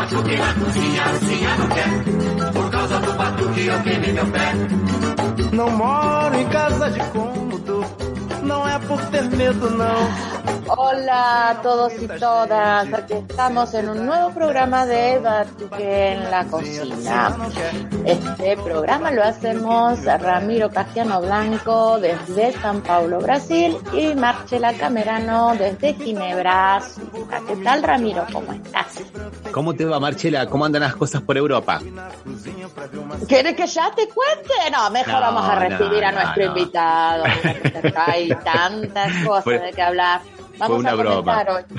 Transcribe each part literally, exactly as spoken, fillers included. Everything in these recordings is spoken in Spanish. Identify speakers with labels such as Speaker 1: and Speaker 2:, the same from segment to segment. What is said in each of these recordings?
Speaker 1: batuque na cozinha, a cozinha não quer. Por causa do batuque eu queimei meu pé.
Speaker 2: Não moro em casa de cômodo, não é por ter medo, não.
Speaker 3: Hola a todos y todas, aquí estamos en un nuevo programa de Batuque en la Cocina. Este programa lo hacemos Ramiro Castiano Blanco desde San Paulo, Brasil, y Marcela Camerano desde Ginebra, Suiza. ¿Qué tal, Ramiro? ¿Cómo estás?
Speaker 4: ¿Cómo te va, Marcela? ¿Cómo andan las cosas por Europa?
Speaker 3: ¿Quieres que ya te cuente? No, mejor no, vamos a recibir no, a nuestro no, invitado. No. Hay tantas cosas Fue... de que hablar. Vamos
Speaker 4: Fue una
Speaker 3: a comentar
Speaker 4: broma.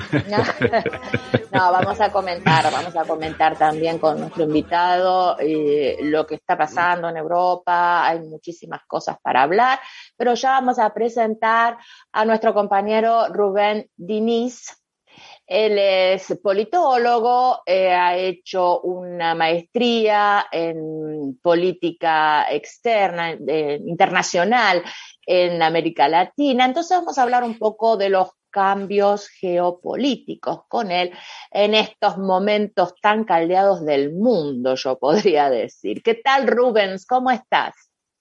Speaker 3: hoy. No, vamos a comentar, vamos a comentar también con nuestro invitado eh, lo que está pasando en Europa. Hay muchísimas cosas para hablar, pero ya vamos a presentar a nuestro compañero Rubén Diniz. Él es politólogo, eh, ha hecho una maestría en política externa, eh, internacional en América Latina. Entonces vamos a hablar un poco de los cambios geopolíticos con él en estos momentos tan caldeados del mundo, yo podría decir. ¿Qué tal, Rubens? ¿Cómo estás?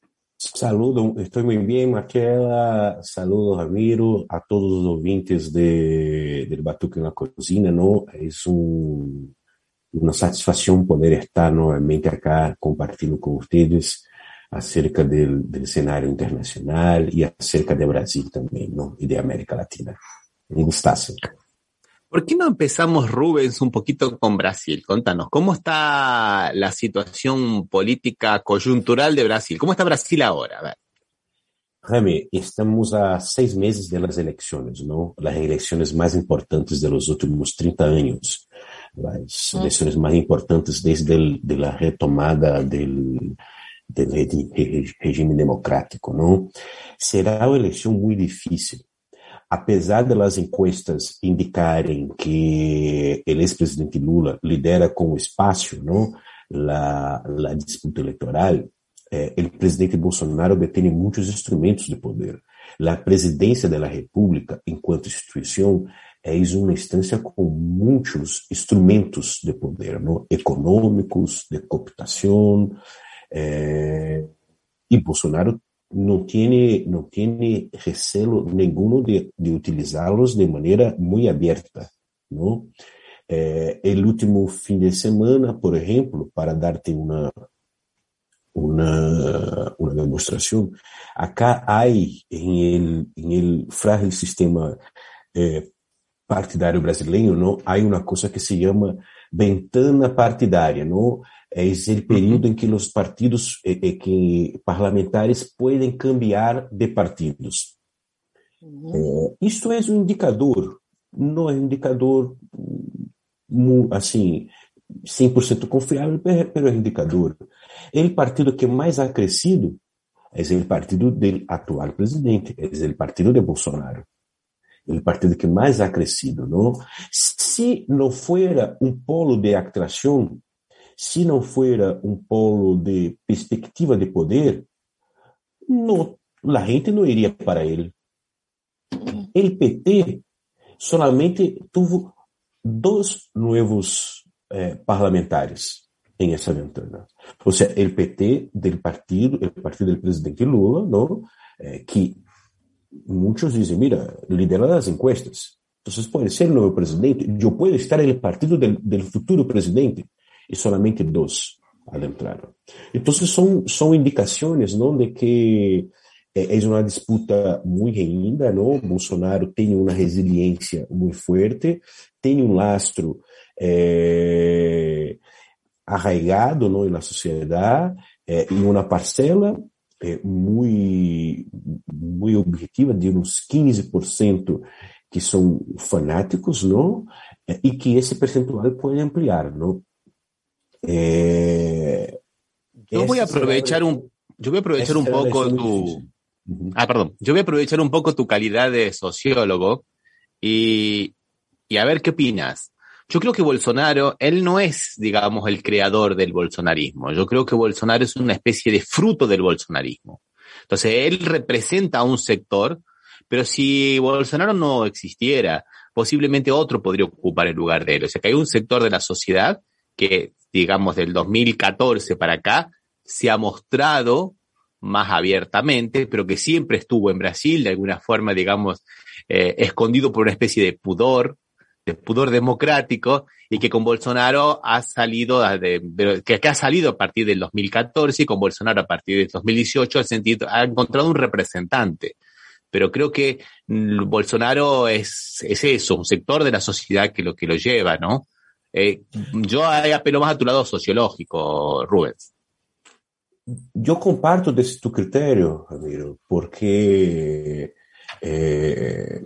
Speaker 5: Saludo, estoy muy bien, Marcela. Saludos, Ramiro, a todos los ouvintes de, del Batuque en la Cocina, ¿no? Es un, una satisfacción poder estar nuevamente acá compartiendo con ustedes acerca del, del escenario internacional y acerca de Brasil también, ¿no? Y de América Latina. Un gustazo.
Speaker 4: ¿Por qué no empezamos, Rubens, un poquito con Brasil? Contanos, ¿cómo está la situación política coyuntural de Brasil? ¿Cómo está Brasil ahora? A ver.
Speaker 5: Rami, estamos a seis meses de las elecciones, ¿no? Las elecciones más importantes de los últimos treinta años. Las mm. elecciones más importantes desde el, de la retomada del, del regime democrático, ¿no? Será una elección muy difícil. Apesar de las encuestas indicarem que o ex-presidente Lula lidera com espaço, não, la, la disputa eleitoral, eh, o presidente Bolsonaro detém muitos instrumentos de poder. A presidência da República, enquanto instituição, é uma instância com muitos instrumentos de poder, não, econômicos, de cooptação, eh, e Bolsonaro não tiene, não tiene recelo nenhum de, de utilizá-los de maneira muito aberta, não? Eh, el último fim de semana, por exemplo, para dar-te uma, uma, uma demonstração, acá há em el, em el frágil sistema eh, partidário brasileiro, não? Há uma coisa que se chama ventana partidária, não? É esse período em que os partidos, eh, que parlamentares podem cambiar de partidos. Uhum. Eh, isto é um indicador, não é um indicador assim cem por cento confiável, mas é um indicador. O partido que mais ha crescido é o partido do atual presidente, é o partido de Bolsonaro. O partido que mais ha crescido, não? Se não fosse um polo de atração, se não fuera um polo de perspectiva de poder, não, a gente não iria para ele. O P T solamente teve dois novos eh, parlamentares em essa ventana. Ou seja, o P T do partido, o partido do presidente Lula, não, eh, que muitos dizem, mira, lidera as encuestas. Então, pode ser o novo presidente, eu posso estar no partido do, do futuro presidente. E solamente dois adentraram. Então, são, são indicações, não, de que é, é uma disputa muito ainda, não? Bolsonaro tem uma resiliência muito forte, tem um lastro é, arraigado, não, na sociedade, é, em uma parcela é, muito, muito objetiva, de uns quinze por cento que são fanáticos, não? É, e que esse percentual pode ampliar, não? Eh,
Speaker 4: yo voy a aprovechar un yo voy a aprovechar un poco tu uh-huh. ah perdón yo voy a aprovechar un poco tu calidad de sociólogo y y a ver qué opinas. Yo creo que Bolsonaro, él no es, digamos, el creador del bolsonarismo. Yo creo que Bolsonaro es una especie de fruto del bolsonarismo. Entonces él representa a un sector, pero si Bolsonaro no existiera, posiblemente otro podría ocupar el lugar de él. O sea que hay un sector de la sociedad que, digamos, del dos mil catorce para acá, se ha mostrado más abiertamente, pero que siempre estuvo en Brasil, de alguna forma, digamos, eh, escondido por una especie de pudor, de pudor democrático, y que con Bolsonaro ha salido, de, de, que, que ha salido a partir del dos mil catorce y con Bolsonaro a partir del dos mil dieciocho ha, sentido, ha encontrado un representante. Pero creo que Bolsonaro es, es eso, un sector de la sociedad que lo, que lo lleva, ¿no? Eh, yo apelo más a tu lado sociológico, Rubens.
Speaker 5: Eu comparto desse tu critério, Ramiro, porque é,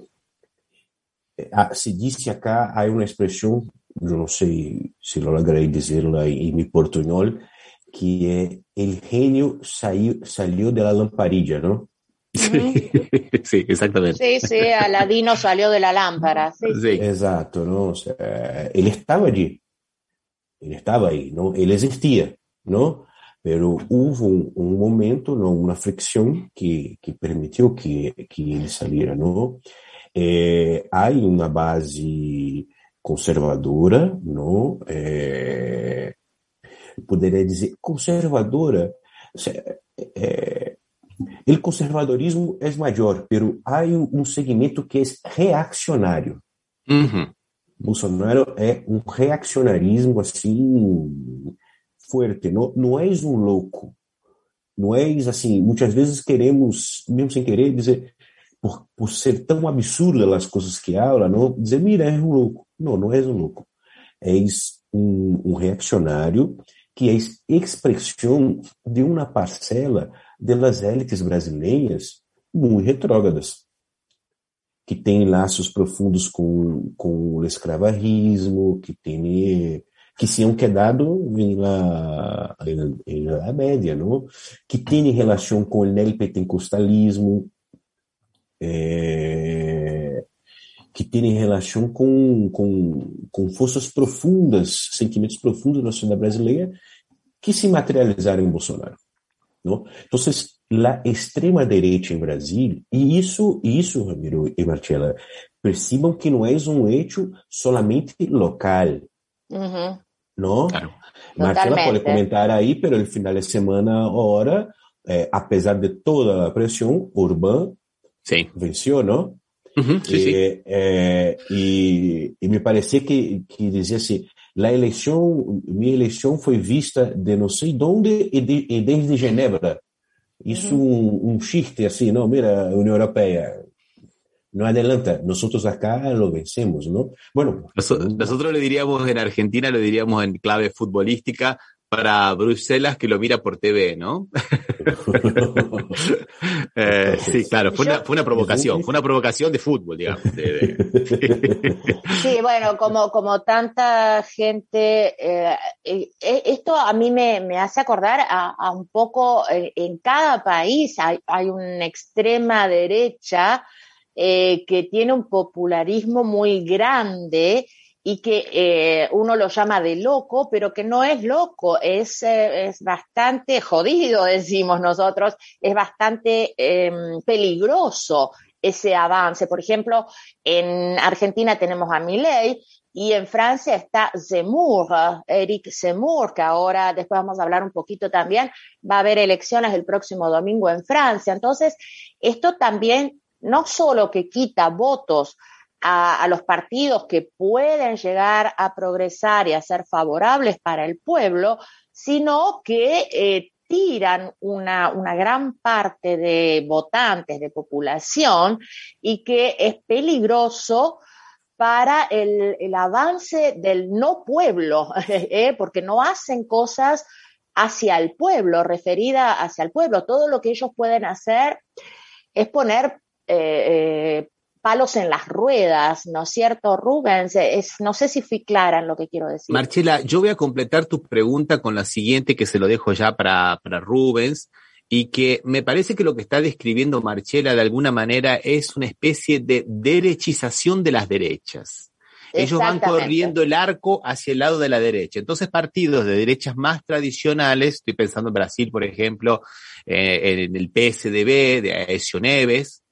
Speaker 5: se disse acá, há uma expressão, eu não sei se lo lograrei dizê-la em mi portunhol, que é el genio saiu, salió de la lamparilla, ¿no?
Speaker 4: Sí, sí, exactamente.
Speaker 3: Sí, sí, Aladino salió de la lámpara. Sí,
Speaker 5: sí. Exato, ¿no? O sea, él estaba allí, él estaba ahí, ¿no? Él existía, ¿no? Pero hubo un, un momento, ¿no? Una fricción que, que permitió que, que él saliera, ¿no? Eh, hay una base conservadora, ¿no? Eh, poderia dizer conservadora, o sea, eh, el conservadorismo es mayor, pero hay un segmento que es reaccionario.
Speaker 4: Uh-huh.
Speaker 5: Bolsonaro é um reaccionarismo assim fuerte, não, não és um louco, não és assim, muitas vezes queremos, mesmo sem querer, dizer, por, por ser tão absurdas as coisas que habla, não, dizer, mira, és um louco. Não, não és um louco. És um, um reaccionário que é expressão de uma parcela das élites brasileiras muito retrógradas, que tem laços profundos com, com o escravagismo, que tem que se han quedado en la, en la média, ¿no? Que tem relação com o neopentecostalismo, eh, que tem relação com, com, com forças profundas, sentimentos profundos na sociedade brasileira, que se materializaram em Bolsonaro, ¿no? Então, a extrema-direita em Brasil, e isso, isso, Ramiro e Marcela, percebam que não é um hecho solamente local,
Speaker 3: uh-huh.
Speaker 5: ¿no? Claro. Marcela pode comentar aí, pero el final de semana ahora, eh, apesar de toda a pressão, Orbán
Speaker 4: sí.
Speaker 5: venció, ¿no?
Speaker 4: Uh-huh, sí,
Speaker 5: eh,
Speaker 4: sí.
Speaker 5: Eh, y, y me parecía que, que decía así, la eleição, minha eleição foi vista de não sei de onde e, de, e desde Genebra. Isso uh-huh. um, um chiste assim, não, mira, União Europeia, no adelanta, nosotros acá lo vencemos, ¿no? Bueno.
Speaker 4: Nos, nosotros le diríamos en Argentina, lo diríamos en clave futbolística, para Bruselas que lo mira por T V, ¿no? eh, sí, claro, fue una, fue una provocación, fue una provocación de fútbol, digamos. De, de...
Speaker 3: Sí, bueno, como, como tanta gente, eh, eh, esto a mí me, me hace acordar a, a un poco, eh, en cada país hay, hay una extrema derecha eh, que tiene un popularismo muy grande, y que eh, uno lo llama de loco, pero que no es loco, es, eh, es bastante jodido, decimos nosotros, es bastante eh, peligroso ese avance. Por ejemplo, en Argentina tenemos a Milei, y en Francia está Zemmour, Eric Zemmour, que ahora, después vamos a hablar un poquito también, va a haber elecciones el próximo domingo en Francia. Entonces, esto también no solo que quita votos A, a los partidos que pueden llegar a progresar y a ser favorables para el pueblo, sino que eh, tiran una, una gran parte de votantes, de población, y que es peligroso para el, el avance del no pueblo, eh, porque no hacen cosas hacia el pueblo, referida hacia el pueblo. Todo lo que ellos pueden hacer es poner eh, eh, palos en las ruedas, ¿no es cierto, Rubens? Es, no sé si fui clara en lo que quiero decir.
Speaker 4: Marcela, yo voy a completar tu pregunta con la siguiente, que se lo dejo ya para, para Rubens, y que me parece que lo que está describiendo Marcela de alguna manera es una especie de derechización de las derechas. Ellos van corriendo el arco hacia el lado de la derecha. Entonces, partidos de derechas más tradicionales, estoy pensando en Brasil, por ejemplo, eh, en el P S D B de Aécio Neves,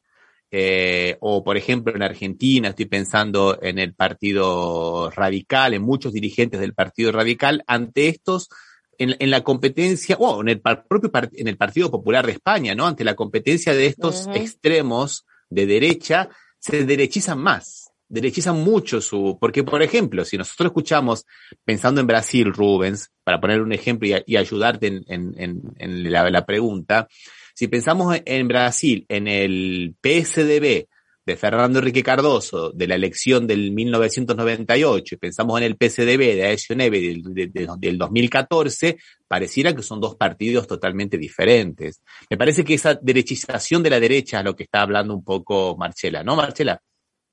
Speaker 4: eh, o por ejemplo en Argentina estoy pensando en el Partido Radical, en muchos dirigentes del Partido Radical, ante estos, en, en la competencia, o oh, en el propio part, en el Partido Popular de España, ¿no? Ante la competencia de estos uh-huh. extremos de derecha, se derechizan más, derechizan mucho su, porque por ejemplo, si nosotros escuchamos, pensando en Brasil, Rubens, para poner un ejemplo y, y ayudarte en, en, en, en la, la pregunta, si pensamos en Brasil, en el P S D B de Fernando Henrique Cardoso, de la elección del mil novecientos noventa y ocho, y pensamos en el P S D B de Aécio Neves del, de, de, del dos mil catorce, pareciera que son dos partidos totalmente diferentes. Me parece que esa derechización de la derecha es lo que está hablando un poco Marcela, ¿no, Marcela?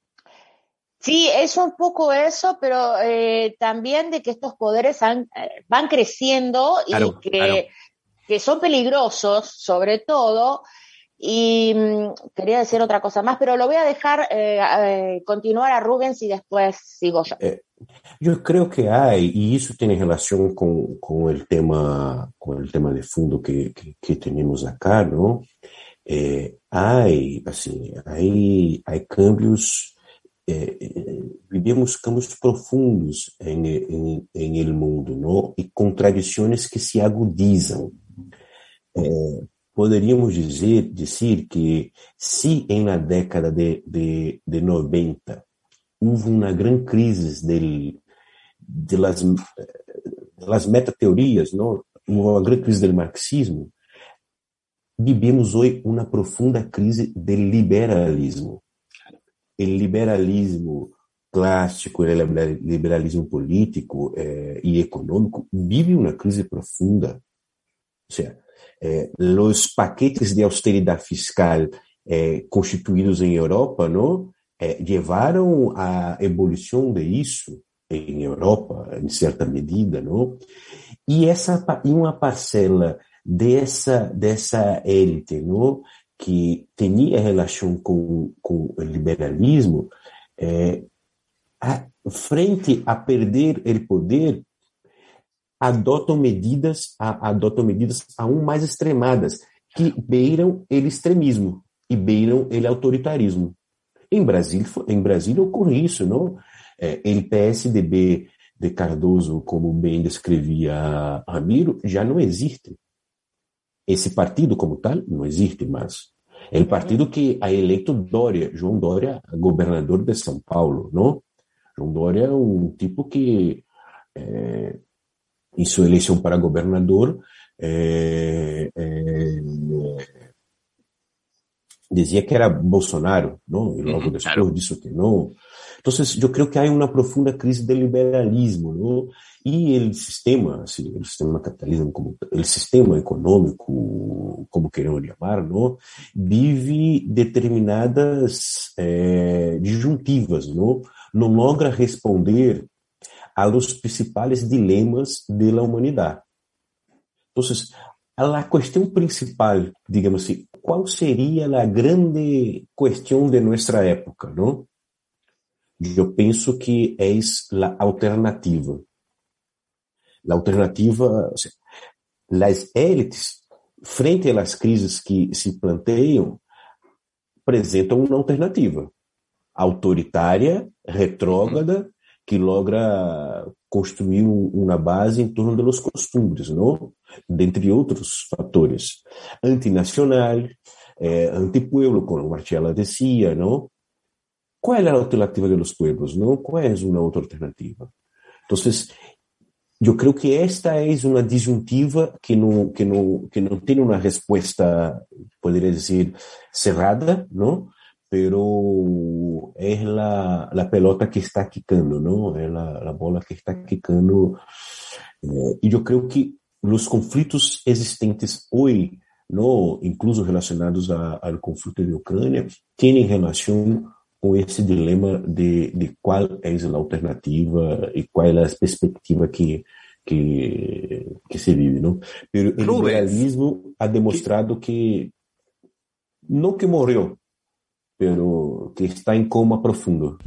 Speaker 3: Sí, es un poco eso, pero eh, también de que estos poderes han, eh, van creciendo y
Speaker 4: claro,
Speaker 3: que...
Speaker 4: Claro.
Speaker 3: que son peligrosos, sobre todo, y mmm, quería decir otra cosa más, pero lo voy a dejar eh, eh, continuar a Rubens y después sigo yo.
Speaker 5: Eh, yo creo que hay, y eso tiene relación con, con el tema, con el tema de fondo que, que, que tenemos acá, ¿no? Eh, hay, assim, hay, hay cambios, eh, eh, vivemos cambios profundos en, en, en el mundo, ¿no? Y contradições que se agudizam. Eh, poderíamos dizer, dizer que se em na década de, de, de noventa houve uma grande crise del, de las, de las metateorias, não? Uma grande crise do marxismo, vivemos hoje uma profunda crise do liberalismo. O liberalismo clássico, o liberalismo político eh, e econômico vive uma crise profunda. O sea, Eh, los paquetes de austeridad fiscal eh, constituídos en Europa, ¿no? Eh, llevaron a evolución de eso en Europa, en cierta medida, ¿no? Y esa, y una parcela de esa, de esa élite, ¿no? Que tenía relación con, con el liberalismo, eh, a, frente a perder el poder, adotam medidas, a, adotam medidas aún mais extremadas, que beiram o extremismo e beiram o autoritarismo. Em Brasília, em Brasília ocorre isso, não? É, o P S D B de Cardoso, como bem descrevia Ramiro, já não existe. Esse partido como tal não existe mais. É o partido que ha eleito Dória, João Dória, governador de São Paulo, não? João Dória é um tipo que... É, em sua eleição para governador, eh, eh, dizia que era Bolsonaro, não? E logo depois claro. Disso que não. Então, eu creio que há uma profunda crise do liberalismo, não? E o sistema, assim, o sistema capitalismo, como, o sistema econômico, como queiram chamar, não? Vive determinadas eh, disjuntivas, não? Não logra responder a los principales dilemas de la humanidad. Entonces, la cuestión principal, digamos así, ¿cuál sería la grande cuestión de nuestra época, no? Yo pienso que es la alternativa. La alternativa, o sea, las élites, frente a las crisis que se plantean, presentan una alternativa autoritária, retrógrada, uhum. que logra construir uma base em torno dos costumes, não? Dentre outros fatores. Antinacional, eh, antipueblo, como Marcela dizia, não? Qual é a alternativa dos pueblos, não? Qual é uma outra alternativa? Então, eu creio que esta é uma disjuntiva que não, que não, que não tem uma resposta, poderia dizer, cerrada, não? Pero es la, la pelota que está quicando, ¿no? Es la, la bola que está quicando. Eh, y yo creo que los conflictos existentes hoy, ¿no? Incluso relacionados a, al conflicto de Ucrania, tienen relación con ese dilema de, de cuál es la alternativa y cuál es la perspectiva que, que, que se vive, ¿no? Pero el liberalismo ha demostrado que, no que murió, pero que está em coma profundo.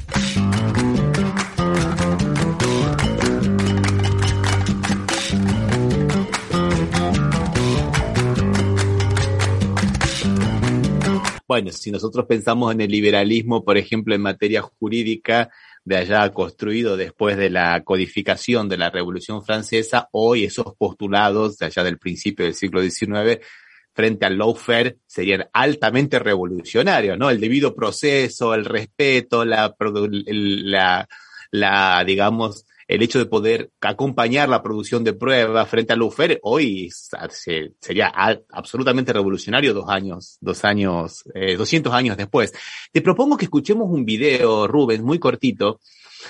Speaker 4: bueno, si nosotros pensamos en el liberalismo, por ejemplo, en materia jurídica, de allá construido después de la codificación de la Revolución Francesa, hoy esos postulados de allá del principio del siglo diecinueve frente al lawfare serían altamente revolucionarios, ¿no? El debido proceso, el respeto, la, la, la digamos, el hecho de poder acompañar la producción de pruebas frente al lawfare hoy sería absolutamente revolucionario dos años, dos años, eh, doscientos años después. Te propongo que escuchemos un video, Rubens, muy cortito,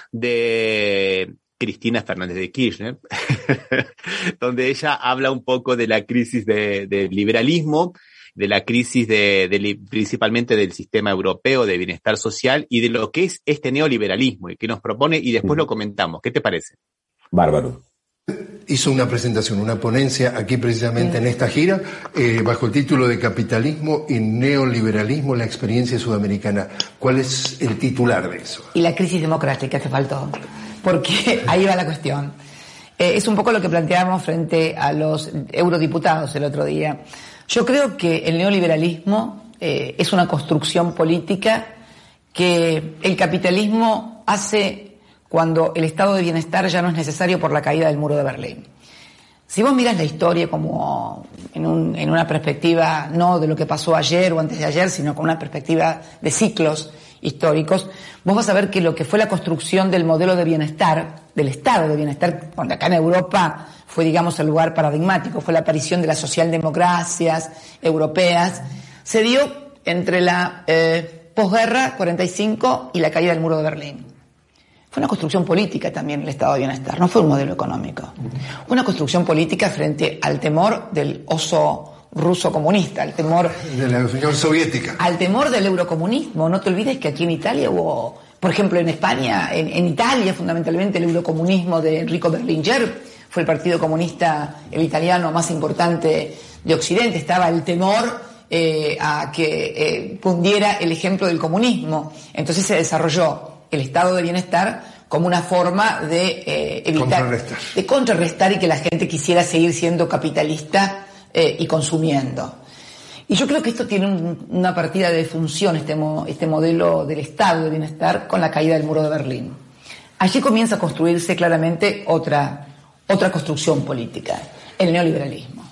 Speaker 4: de Cristina Fernández de Kirchner, donde ella habla un poco de la crisis de, de liberalismo, de la crisis de, de principalmente del sistema europeo de bienestar social y de lo que es este neoliberalismo y que nos propone, y después lo comentamos. ¿Qué te parece?
Speaker 5: Bárbaro.
Speaker 6: Hizo una presentación, una ponencia aquí precisamente en esta gira, eh, bajo el título de Capitalismo y Neoliberalismo, la experiencia sudamericana. ¿Cuál es el titular de eso?
Speaker 7: Y la crisis democrática te faltó, porque ahí va la cuestión. Eh, es un poco lo que planteábamos frente a los eurodiputados el otro día. Yo creo que el neoliberalismo eh, es una construcción política que el capitalismo hace cuando el estado de bienestar ya no es necesario por la caída del muro de Berlín. Si vos miras la historia como en, un, en una perspectiva no de lo que pasó ayer o antes de ayer, sino con una perspectiva de ciclos históricos, vos vas a ver que lo que fue la construcción del modelo de bienestar, del estado de bienestar, cuando acá en Europa fue, digamos, el lugar paradigmático, fue la aparición de las socialdemocracias europeas, se dio entre la eh, posguerra, cuarenta y cinco, y la caída del muro de Berlín. Fue una construcción política también el estado de bienestar, no fue un modelo económico. Una construcción política frente al temor del oso ruso comunista, al temor
Speaker 6: de la Unión Soviética,
Speaker 7: al temor del eurocomunismo. No te olvides que aquí en Italia hubo, por ejemplo, en España, en, en Italia fundamentalmente el eurocomunismo de Enrico Berlinguer fue el partido comunista, el italiano más importante de Occidente. Estaba el temor eh, a que eh, cundiera el ejemplo del comunismo. Entonces se desarrolló el estado de bienestar como una forma de eh, evitar,
Speaker 6: contrarrestar.
Speaker 7: de contrarrestar y que la gente quisiera seguir siendo capitalista eh, y consumiendo. Y yo creo que esto tiene un, una partida de función, este, mo, este modelo del estado de bienestar, con la caída del muro de Berlín. Allí comienza a construirse claramente otra, otra construcción política, el neoliberalismo.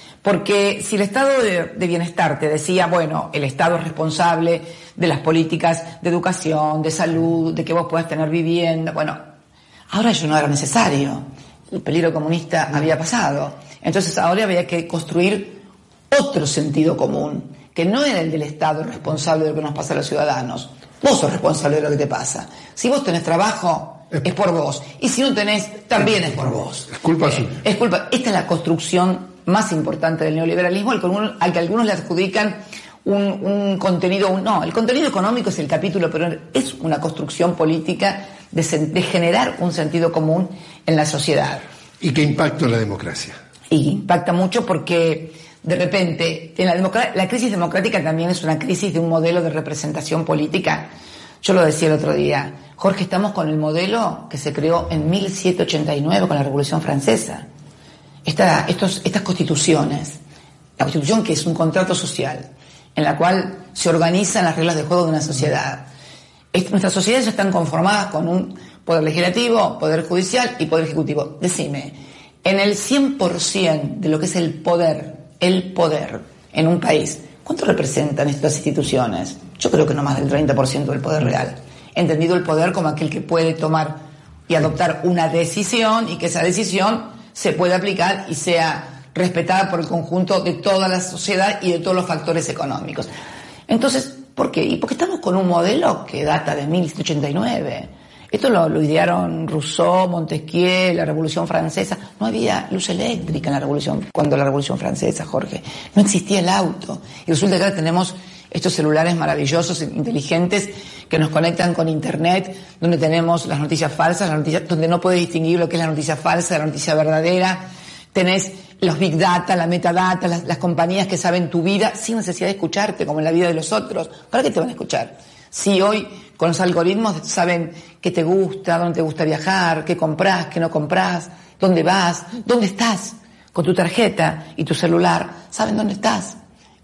Speaker 7: Porque si el estado de, de bienestar te decía, bueno, el Estado es responsable de las políticas de educación, de salud, de que vos puedas tener vivienda, bueno, ahora eso no era necesario. El peligro comunista había pasado. Entonces ahora había que construir otro sentido común, que no era el del Estado responsable de lo que nos pasa a los ciudadanos. Vos sos responsable de lo que te pasa. Si vos tenés trabajo, es por vos. Y si no tenés, también es por vos.
Speaker 6: Es culpa
Speaker 7: eh,
Speaker 6: suya.
Speaker 7: Es culpa. Esta es la construcción más importante del neoliberalismo, al, común, al que algunos le adjudican un, un contenido, un, no, el contenido económico es el capítulo, pero es una construcción política de, de generar un sentido común en la sociedad.
Speaker 6: ¿Y qué impacto en la democracia?
Speaker 7: Y impacta mucho porque de repente en la, democracia, la crisis democrática también es una crisis de un modelo de representación política. Yo lo decía el otro día, Jorge, estamos con el modelo que se creó en mil setecientos ochenta y nueve con la Revolución Francesa. Esta, estos, estas constituciones, la constitución que es un contrato social, en la cual se organizan las reglas de juego de una sociedad. Est- nuestras sociedades ya están conformadas con un poder legislativo, poder judicial y poder ejecutivo. Decime, en el cien por ciento de lo que es el poder, el poder en un país, ¿cuánto representan estas instituciones? Yo creo que no más del treinta por ciento del poder real. Entendido el poder como aquel que puede tomar y adoptar una decisión y que esa decisión se puede aplicar y sea respetada por el conjunto de toda la sociedad y de todos los factores económicos. Entonces, ¿por qué? Y porque estamos con un modelo que data de mil setecientos ochenta y nueve. Esto lo, lo idearon Rousseau, Montesquieu, la Revolución Francesa. No había luz eléctrica en la Revolución, cuando la Revolución Francesa, Jorge. No existía el auto. Y resulta que ahora tenemos estos celulares maravillosos, inteligentes, que nos conectan con Internet, donde tenemos las noticias falsas, las noticias, donde no puedes distinguir lo que es la noticia falsa de la noticia verdadera. Tenés los Big Data, la Metadata, las, las compañías que saben tu vida sin necesidad de escucharte, como en la vida de los otros. ¿Para qué te van a escuchar? Si hoy con los algoritmos saben qué te gusta, dónde te gusta viajar, qué comprás, qué no comprás, dónde vas, dónde estás, con tu tarjeta y tu celular, saben dónde estás.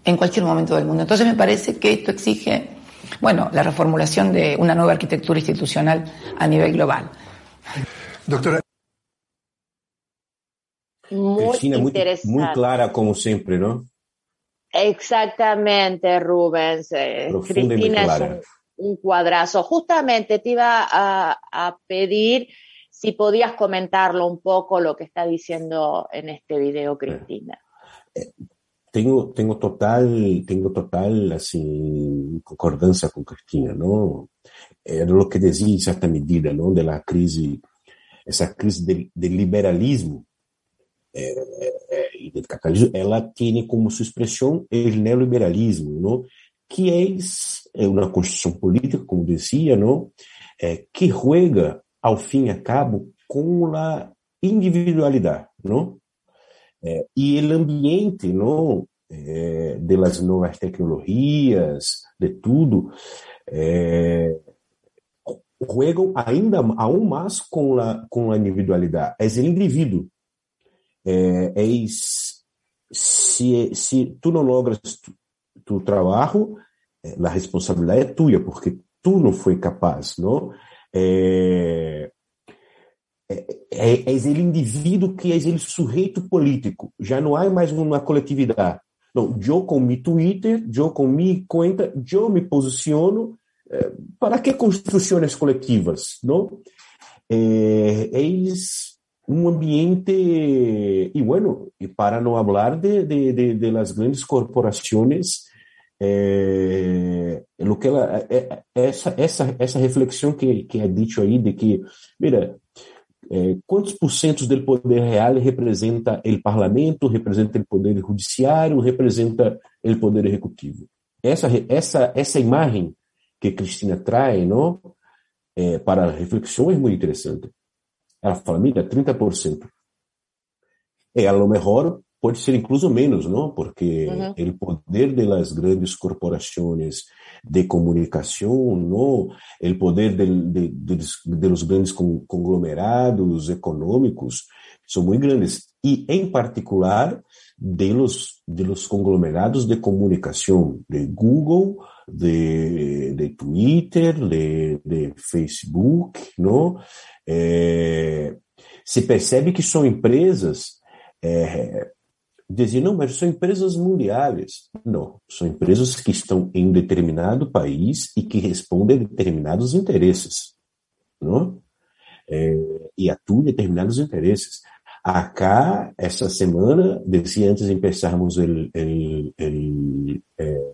Speaker 7: en cualquier momento del mundo. Entonces me parece que esto exige, bueno, la reformulación de una nueva arquitectura institucional a nivel global.
Speaker 6: Doctora.
Speaker 3: Muy
Speaker 5: Cristina, muy,
Speaker 3: interesante.
Speaker 5: muy clara como siempre, ¿no?
Speaker 3: Exactamente, Rubens. Eh, Cristina
Speaker 5: clara.
Speaker 3: es un, un cuadrazo. Justamente te iba a, a pedir si podías comentarlo un poco lo que está diciendo en este video Cristina.
Speaker 5: Eh, tengo, tengo total, tengo total, assim, concordância com Cristina, não? Era o que dizia em certa medida, não? De la crise, essa crise de, de liberalismo é, é, e de capitalismo, ela tem como sua expressão o neoliberalismo, não? Que é uma construção política, como dizia, não? É, que juega ao fim e a cabo com a individualidade, não? É, e o ambiente, não, é, das novas tecnologias, de tudo, é, juegam ainda aún mais com a com a individualidade. É o indivíduo. É, é, se, se tu não logras tu, tu trabalho, a responsabilidade é tua, porque tu não foi capaz, não? É, É, é, é o indivíduo que é o sujeito político. Já não há mais uma coletividade. Não, eu com meu Twitter, eu com minha conta, eu me posiciono. Eh, para que construções coletivas? Não? É, é um ambiente, e bueno, e para não falar de, de, de, de las grandes corporações, é, lo que ela, é, essa, essa, essa reflexão que, que é dito aí de que, mira, Eh, quantos por cento do poder real representa o parlamento, representa o poder judiciário, representa o poder executivo? Essa, essa, essa imagem que Cristina traz, não, eh, para a reflexão é muito interessante. Ela fala, mira, trinta por cento. E a lo mejor pode ser incluso menos, não? Porque uhum. o poder das grandes corporações de comunicação, não? O poder de, de, de, de los grandes conglomerados econômicos são muito grandes. E, em particular, de los, de los conglomerados de comunicação, de Google, de, de Twitter, de, de Facebook, não? É, se percebe que são empresas... É, dizer, não, mas são empresas mundiais. Não, são empresas que estão em determinado país e que respondem a determinados interesses, não? É, e atuam em determinados interesses. Acá, essa semana, decía antes de empezarmos el, el, el, el,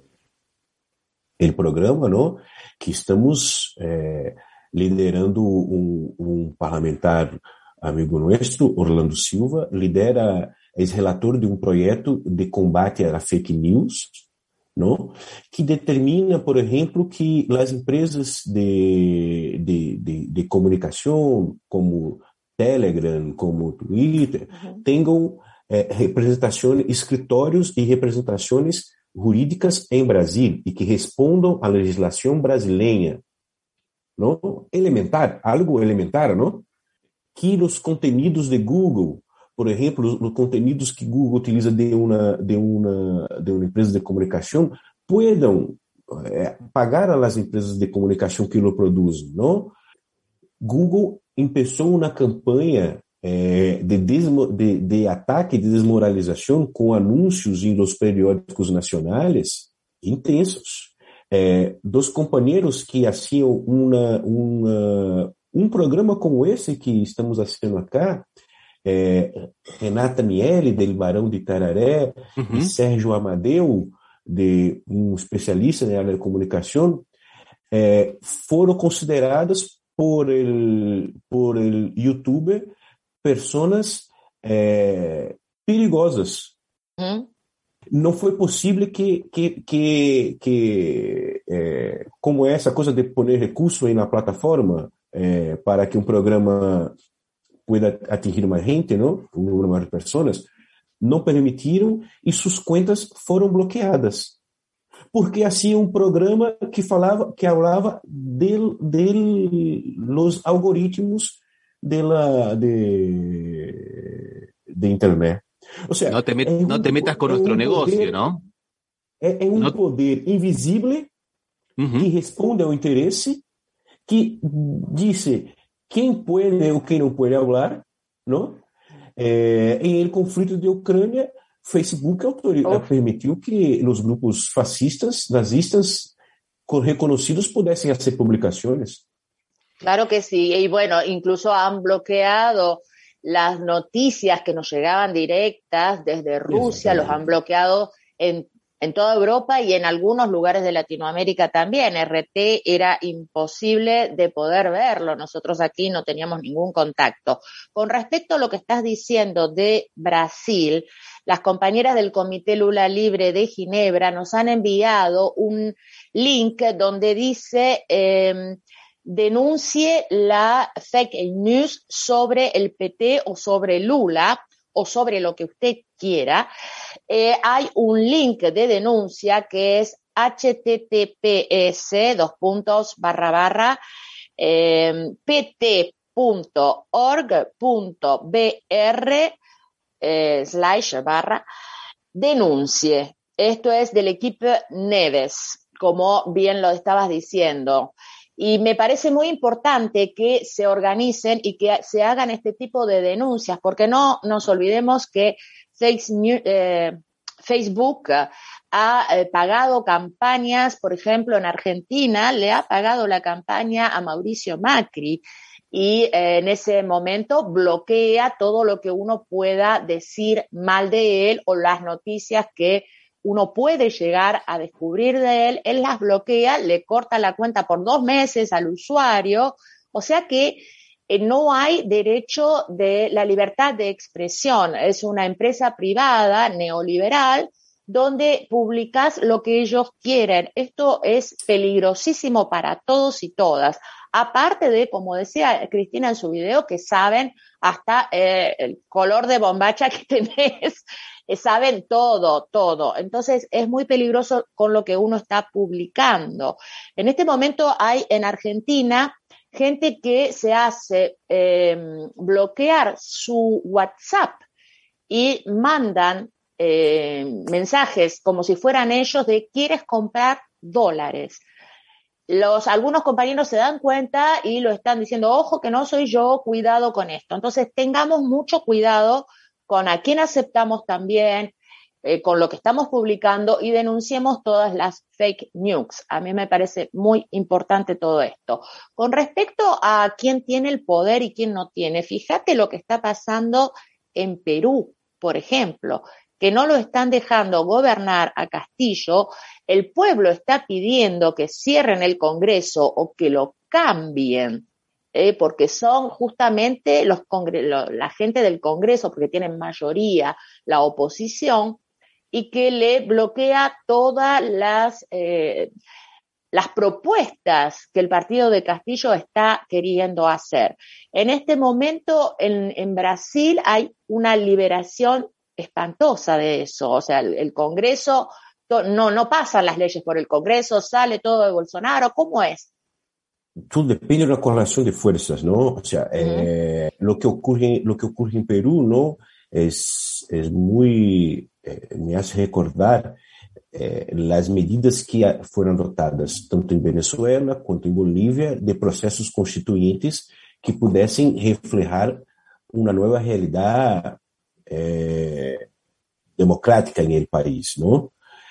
Speaker 5: el programa, não? Que estamos é, liderando um, um parlamentar amigo nosso, Orlando Silva, lidera... é relator de um projeto de combate à fake news, não? Que determina, por exemplo, que as empresas de, de, de, de comunicação, como Telegram, como Twitter, uhum. tenham é, representações, escritórios e representações jurídicas em Brasil e que respondam à legislação brasileira. Não? Elementar, algo elementar, não? Que os conteúdos de Google, por exemplo, os conteúdos que Google utiliza de uma, de uma, de uma empresa de comunicação, puedan é, pagar às empresas de comunicação que lo produzem, não? Google começou uma campanha é, de, desmo, de, de ataque, de desmoralização com anúncios em los periódicos nacionais intensos. É, dos companheiros que faziam uma, uma, um programa como esse que estamos fazendo acá, É, Renata Miele, del Barão de Itararé, uhum. e Sérgio Amadeu, de um especialista na área de comunicação, é, foram consideradas por el, por el YouTube pessoas é, perigosas. Uhum. Não foi possível que, que, que, que é, como essa coisa de pôr recurso aí na plataforma é, para que um programa pueda atingir mais gente, não? Um número maior de pessoas, não permitiram e suas contas foram bloqueadas. Porque assim um programa que falava, que falava de, de los algoritmos de la de, de internet. O sea,
Speaker 4: no te, met, é um, no te metas com é nosso um negócio, poder, não?
Speaker 5: É, é um no... poder invisível uhum. que responde ao interesse, que diz quem pode ou quem não pode falar, não? É, em el conflito de Ucrânia, Facebook autor... oh. permitiu que os grupos fascistas, nazistas, reconocidos pudessem fazer publicações.
Speaker 3: Claro que sí, y bueno, incluso han bloqueado las noticias que nos llegaban directas desde Rusia, los han bloqueado en, en toda Europa y en algunos lugares de Latinoamérica también. R T era imposible de poder verlo, nosotros aquí no teníamos ningún contacto. Con respecto a lo que estás diciendo de Brasil, las compañeras del Comité Lula Libre de Ginebra nos han enviado un link donde dice... Eh, denuncie la fake news sobre el P T o sobre Lula o sobre lo que usted quiera. Eh, hay un link de denuncia que es https dos puntos barra barra eh, pt.org.br eh, slash barra denuncie. Esto es del equipo Neves, como bien lo estabas diciendo. Y me parece muy importante que se organicen y que se hagan este tipo de denuncias, porque no nos olvidemos que Facebook ha pagado campañas, por ejemplo, en Argentina le ha pagado la campaña a Mauricio Macri y en ese momento bloquea todo lo que uno pueda decir mal de él o las noticias que uno puede llegar a descubrir de él, él las bloquea, le corta la cuenta por dos meses al usuario, o sea que eh, no hay derecho de la libertad de expresión, es una empresa privada, neoliberal, donde publicas lo que ellos quieren. Esto es peligrosísimo para todos y todas. Aparte de, como decía Cristina en su video, que saben hasta eh, el color de bombacha que tenés, saben todo, todo. Entonces es muy peligroso con lo que uno está publicando. En este momento hay en Argentina gente que se hace eh, bloquear su WhatsApp y mandan eh, mensajes como si fueran ellos de ¿quieres comprar dólares? Los, algunos compañeros se dan cuenta y lo están diciendo, ojo que no soy yo, cuidado con esto. Entonces tengamos mucho cuidado con a quién aceptamos también, eh, con lo que estamos publicando y denunciemos todas las fake news. A mí me parece muy importante todo esto. Con respecto a quién tiene el poder y quién no tiene, fíjate lo que está pasando en Perú, por ejemplo, que no lo están dejando gobernar a Castillo. El pueblo está pidiendo que cierren el Congreso o que lo cambien. Eh, porque son justamente los congre- lo, la gente del Congreso, porque tienen mayoría la oposición, y que le bloquea todas las, eh, las propuestas que el partido de Castillo está queriendo hacer. En este momento, en, en Brasil hay una liberación espantosa de eso, o sea, el, el Congreso, to- no, no pasan las leyes por el Congreso, sale todo de Bolsonaro, ¿cómo es?
Speaker 5: Tudo depende da correlação de forças, não? Ou seja, é, lo que ocorre, lo que ocorre em Peru, não, é, é muito, é, me hace recordar é, as medidas que foram adotadas tanto em Venezuela quanto em Bolívia de processos constituintes que pudessem reflejar uma nova realidade é, democrática em el país, não?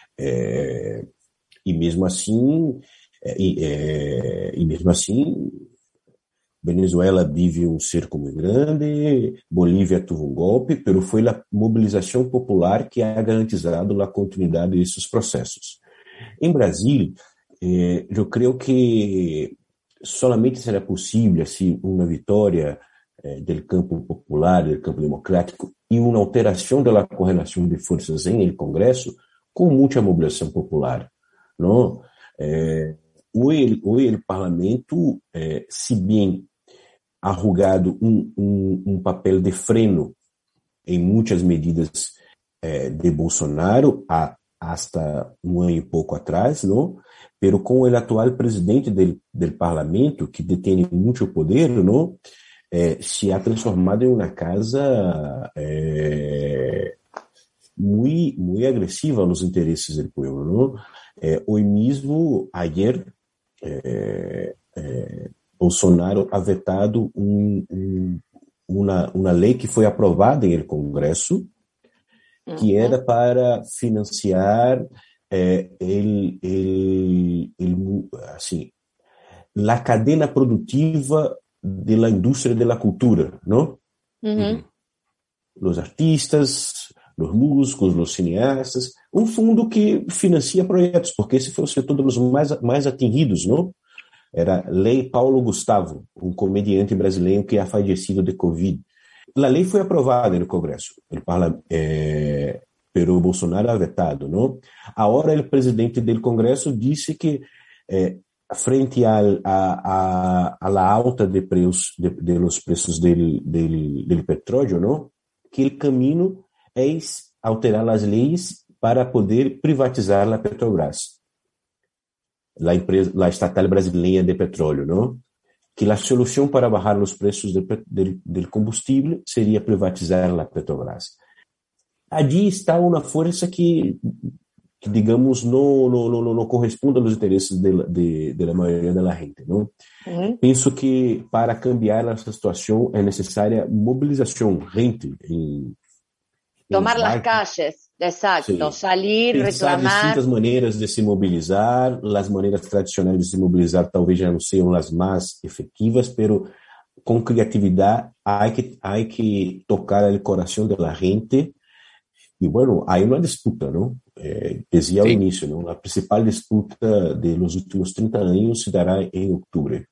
Speaker 5: É, e mesmo assim E, e, e mesmo assim, Venezuela vive um cerco muito grande, Bolívia teve um golpe, pero foi a mobilização popular que ha garantizado a continuidade desses processos. Em Brasil, eh, eu creio que solamente será possível assim, uma vitória eh, do campo popular, do campo democrático e uma alteração da correlação de forças em el Congresso com muita mobilização popular, não? Eh, Hoje, hoje o parlamento, eh, se bem ha jogado um, um, um papel de freno em muitas medidas eh, de Bolsonaro, há, hasta um ano e pouco atrás, não? Pero com o atual presidente do, do parlamento, que detém muito poder, não? Eh, se ha transformado em uma casa eh, muito, muito agressiva aos interesses do povo, ¿no? Eh, hoy mismo, ayer, eh, eh, Bolsonaro ha vetado un, un, una, una ley que foi aprovada en el Congreso, que era para financiar eh, el, el, el, así, la cadena productiva de la industria de la cultura, ¿no? Uh-huh. Los artistas, los músicos, los cineastas, un fundo que financia projetos, porque esse foi o setor dos mais, mais atingidos, não? Era Lei Paulo Gustavo, um comediante brasileiro que é falecido de Covid. A lei foi aprovada no Congresso, ele parla, é, pero Bolsonaro ha vetado, não? Agora o presidente do Congresso disse que é, frente a, a, a, a la alta de preços de, de los preços del, del, del petróleo, não? Que o caminho é alterar as leis para poder privatizar a Petrobras, a empresa, a estatal brasileira de petróleo, não? Que a solução para baixar os preços do de, de combustível seria privatizar a Petrobras. Allí está uma força que, que digamos, não, não, não, não corresponde aos interesses de, de, de la maioria da gente, não? Uhum. Penso que para cambiar essa situação é necessária mobilização, gente, em
Speaker 3: tomar las calles, exacto, sí. Salir,
Speaker 5: pensar
Speaker 3: reclamar.
Speaker 5: Distintas maneiras de se mobilizar, as maneiras tradicionais de se mobilizar talvez já não sejam as mais efetivas, pero com criatividade há que, há que tocar o coração da gente. E, bueno, há uma disputa, não? Eh, dizia ao início, não? A principal disputa de los últimos treinta anos se dará em outubro.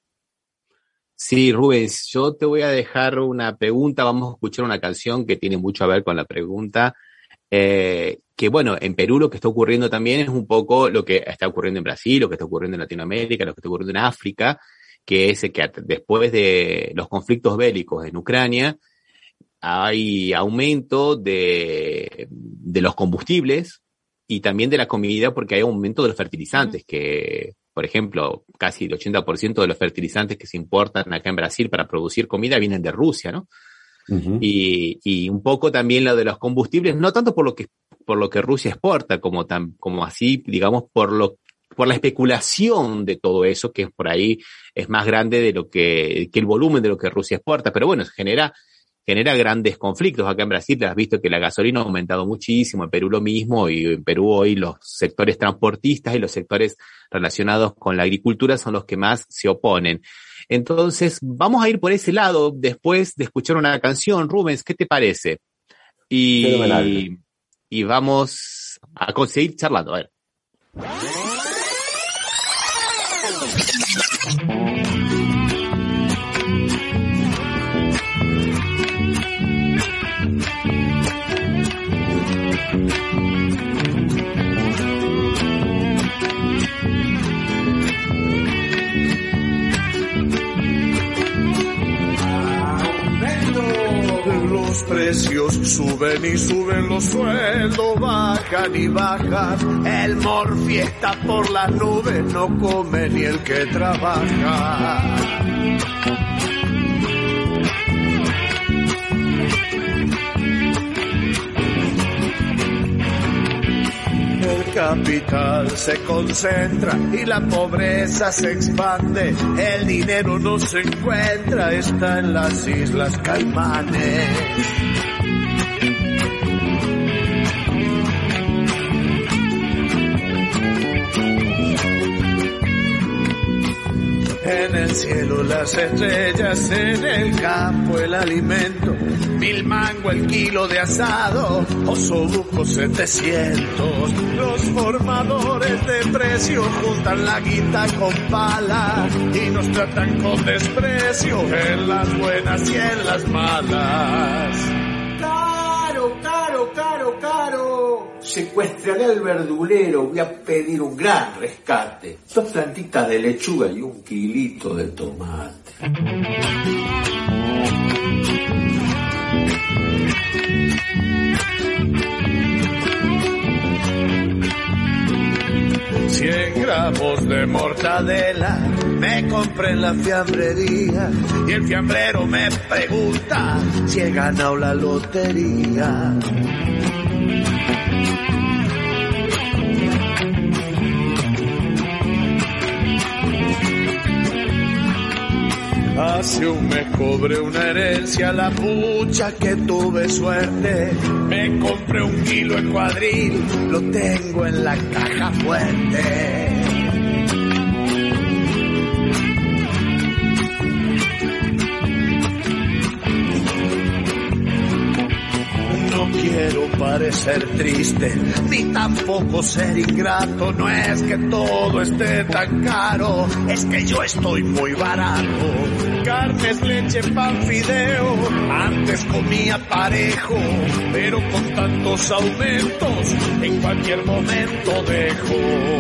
Speaker 4: Sí, Rubens, yo te voy a dejar una pregunta, vamos a escuchar una canción que tiene mucho a ver con la pregunta, eh, que bueno, en Perú lo que está ocurriendo también es un poco lo que está ocurriendo en Brasil, lo que está ocurriendo en Latinoamérica, lo que está ocurriendo en África, que es que después de los conflictos bélicos en Ucrania, hay aumento de, de los combustibles y también de la comida porque hay aumento de los fertilizantes, que... Por ejemplo, casi el ochenta por ciento de los fertilizantes que se importan acá en Brasil para producir comida vienen de Rusia, ¿no? Uh-huh. Y, y un poco también lo de los combustibles, no tanto por lo que, por lo que Rusia exporta, como, tan, como así, digamos, por lo, por la especulación de todo eso, que por ahí es más grande de lo que, que el volumen de lo que Rusia exporta. Pero bueno, genera, genera grandes conflictos. Acá en Brasil has visto que la gasolina ha aumentado muchísimo, en Perú lo mismo, y en Perú hoy los sectores transportistas y los sectores relacionados con la agricultura son los que más se oponen. Entonces, vamos a ir por ese lado después de escuchar una canción. Rubens, ¿qué te parece? Y, y vamos a conseguir charlando. A ver.
Speaker 8: Los precios suben y suben, los sueldos bajan y bajan. El morfi está por las nubes, no come ni el que trabaja. El capital se concentra y la pobreza se expande. El dinero no se encuentra, está en las Islas Caimanes. En el cielo las estrellas, en el campo el alimento. Mil mango el kilo de asado, osobuco setecientos. Los formadores de precios juntan la guita con pala y nos tratan con desprecio en las buenas y en las malas.
Speaker 9: Caro, caro, caro, caro. Secuestraré al verdulero, voy a pedir un gran rescate. Dos plantitas de lechuga y un kilito de tomate.
Speaker 8: Cien gramos de mortadela me compré en la fiambrería y el fiambrero me pregunta si he ganado la lotería. Hace un mes cobré una herencia, la pucha que tuve suerte. Me compré un kilo en cuadril, lo tengo en la caja fuerte. No quiero parecer triste, ni tampoco ser ingrato. No es que todo esté tan caro, es que yo estoy muy barato. Carnes, leche, pan, fideo, antes comía parejo, pero con tantos aumentos, en cualquier momento dejo.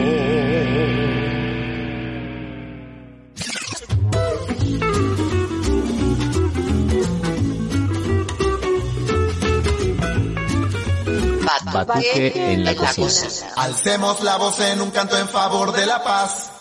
Speaker 4: Batuque en la cocina.
Speaker 10: Alcemos la voz en un canto en favor de la paz.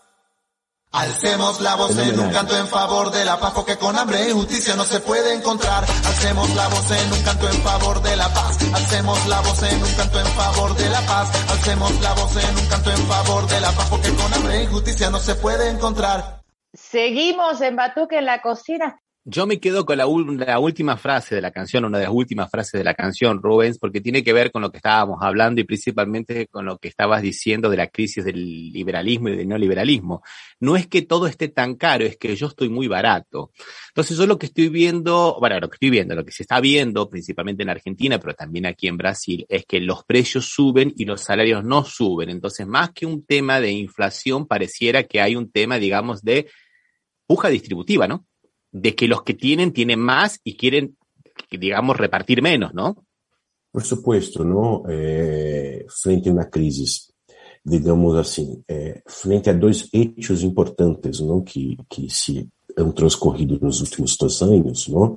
Speaker 10: Alcemos la voz en un canto en favor de la paz, porque con hambre y injusticia no se puede encontrar. Alcemos la voz en un canto en favor de la paz. Alcemos la voz en un canto en favor de la paz. Alcemos la voz en un canto en favor de la paz, porque con hambre e injusticia no se puede encontrar.
Speaker 3: Seguimos en Batuque en la cocina.
Speaker 4: Yo me quedo con la, la última frase de la canción, una de las últimas frases de la canción, Rubens, porque tiene que ver con lo que estábamos hablando y principalmente con lo que estabas diciendo de la crisis del liberalismo y del neoliberalismo. No es que todo esté tan caro, es que yo estoy muy barato. Entonces yo lo que estoy viendo, bueno, lo que estoy viendo, lo que se está viendo principalmente en Argentina, pero también aquí en Brasil, es que los precios suben y los salarios no suben. Entonces, más que un tema de inflación, pareciera que hay un tema, digamos, de puja distributiva, ¿no? De que los que tienen, tienen más y quieren, digamos, repartir menos, ¿no?
Speaker 5: Por supuesto, ¿no? Eh, frente a una crisis, digamos assim, eh, frente a dois hechos importantes, ¿no? que, que se han transcorrido nos últimos dois anos, ¿no?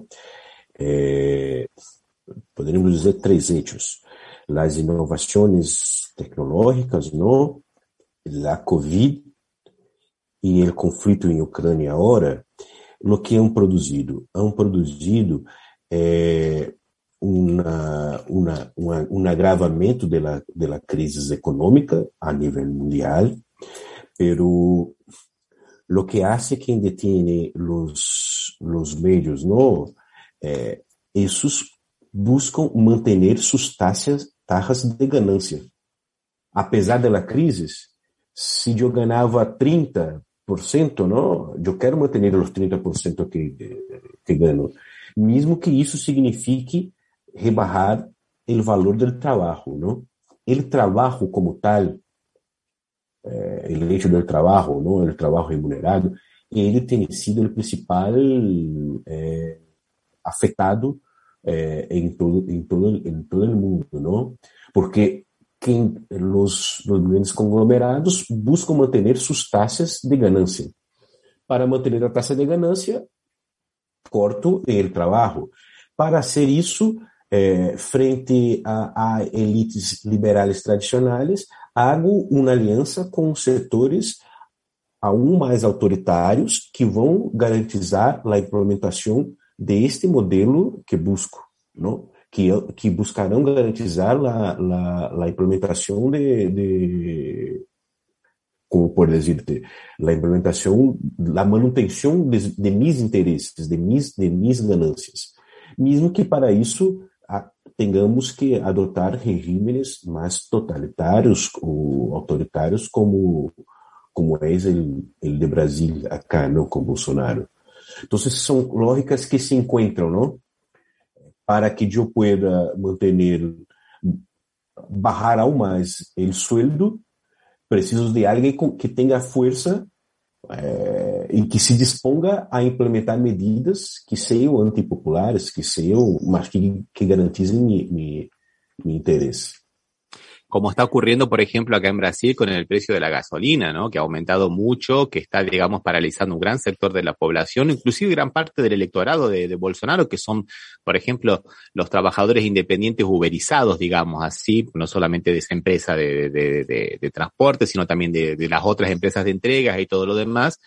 Speaker 5: Eh, poderíamos dizer três hechos. As inovações tecnológicas, ¿no? La COVID e o conflito em Ucrânia agora, lo que han produzido? Han produzido eh, una, una, una, un agravamento de la, de la crisis económica a nivel mundial, pero lo que hace quien detiene los, los medios, ¿no? Eh, esos buscan mantener sus tasas, tasas de ganancia. Apesar de la crisis, si yo ganava trinta por ciento, ¿no? Yo quero manter os trinta por ciento que, que gano, mesmo que isso signifique rebarrar o valor do trabalho, ¿no? O trabalho como tal, eh, o hecho do trabalho, ¿no? O trabalho remunerado, ele tem sido o principal eh, afetado eh, em todo em todo em todo o mundo, ¿no? Porque quem os, os grandes conglomerados buscam manter suas taxas de ganância. Para manter a taxa de ganância, corto o trabalho. Para hacer isso, eh, frente a, a elites liberais tradicionais, hago uma aliança com setores aún mais autoritários que vão garantizar a implementação deste modelo que busco, não? Que, que buscarão garantizar a, a, a implementação de, de, como por dizer, a implementação, a manutenção de, de mis interesses, de mis, de mis ganâncias. Mesmo que para isso a, tenhamos que adotar regimes mais totalitários ou autoritários como, como é o de Brasil acá, não, com Bolsonaro. Então, são lógicas que se encontram, não? Para que eu pueda manter, barrar aún mais o sueldo, preciso de alguém que tenha força eh, e que se disponga a implementar medidas que sejam antipopulares, que sejam, mas que, que garantizem mi, mi, mi interesse.
Speaker 4: Como está ocurriendo, por ejemplo, acá en Brasil con el precio de la gasolina, ¿no? Que ha aumentado mucho, que está, digamos, paralizando un gran sector de la población, inclusive gran parte del electorado de, de Bolsonaro, que son, por ejemplo, los trabajadores independientes uberizados, digamos así, no solamente de esa empresa de, de, de, de transporte, sino también de, de las otras empresas de entregas y todo lo demás.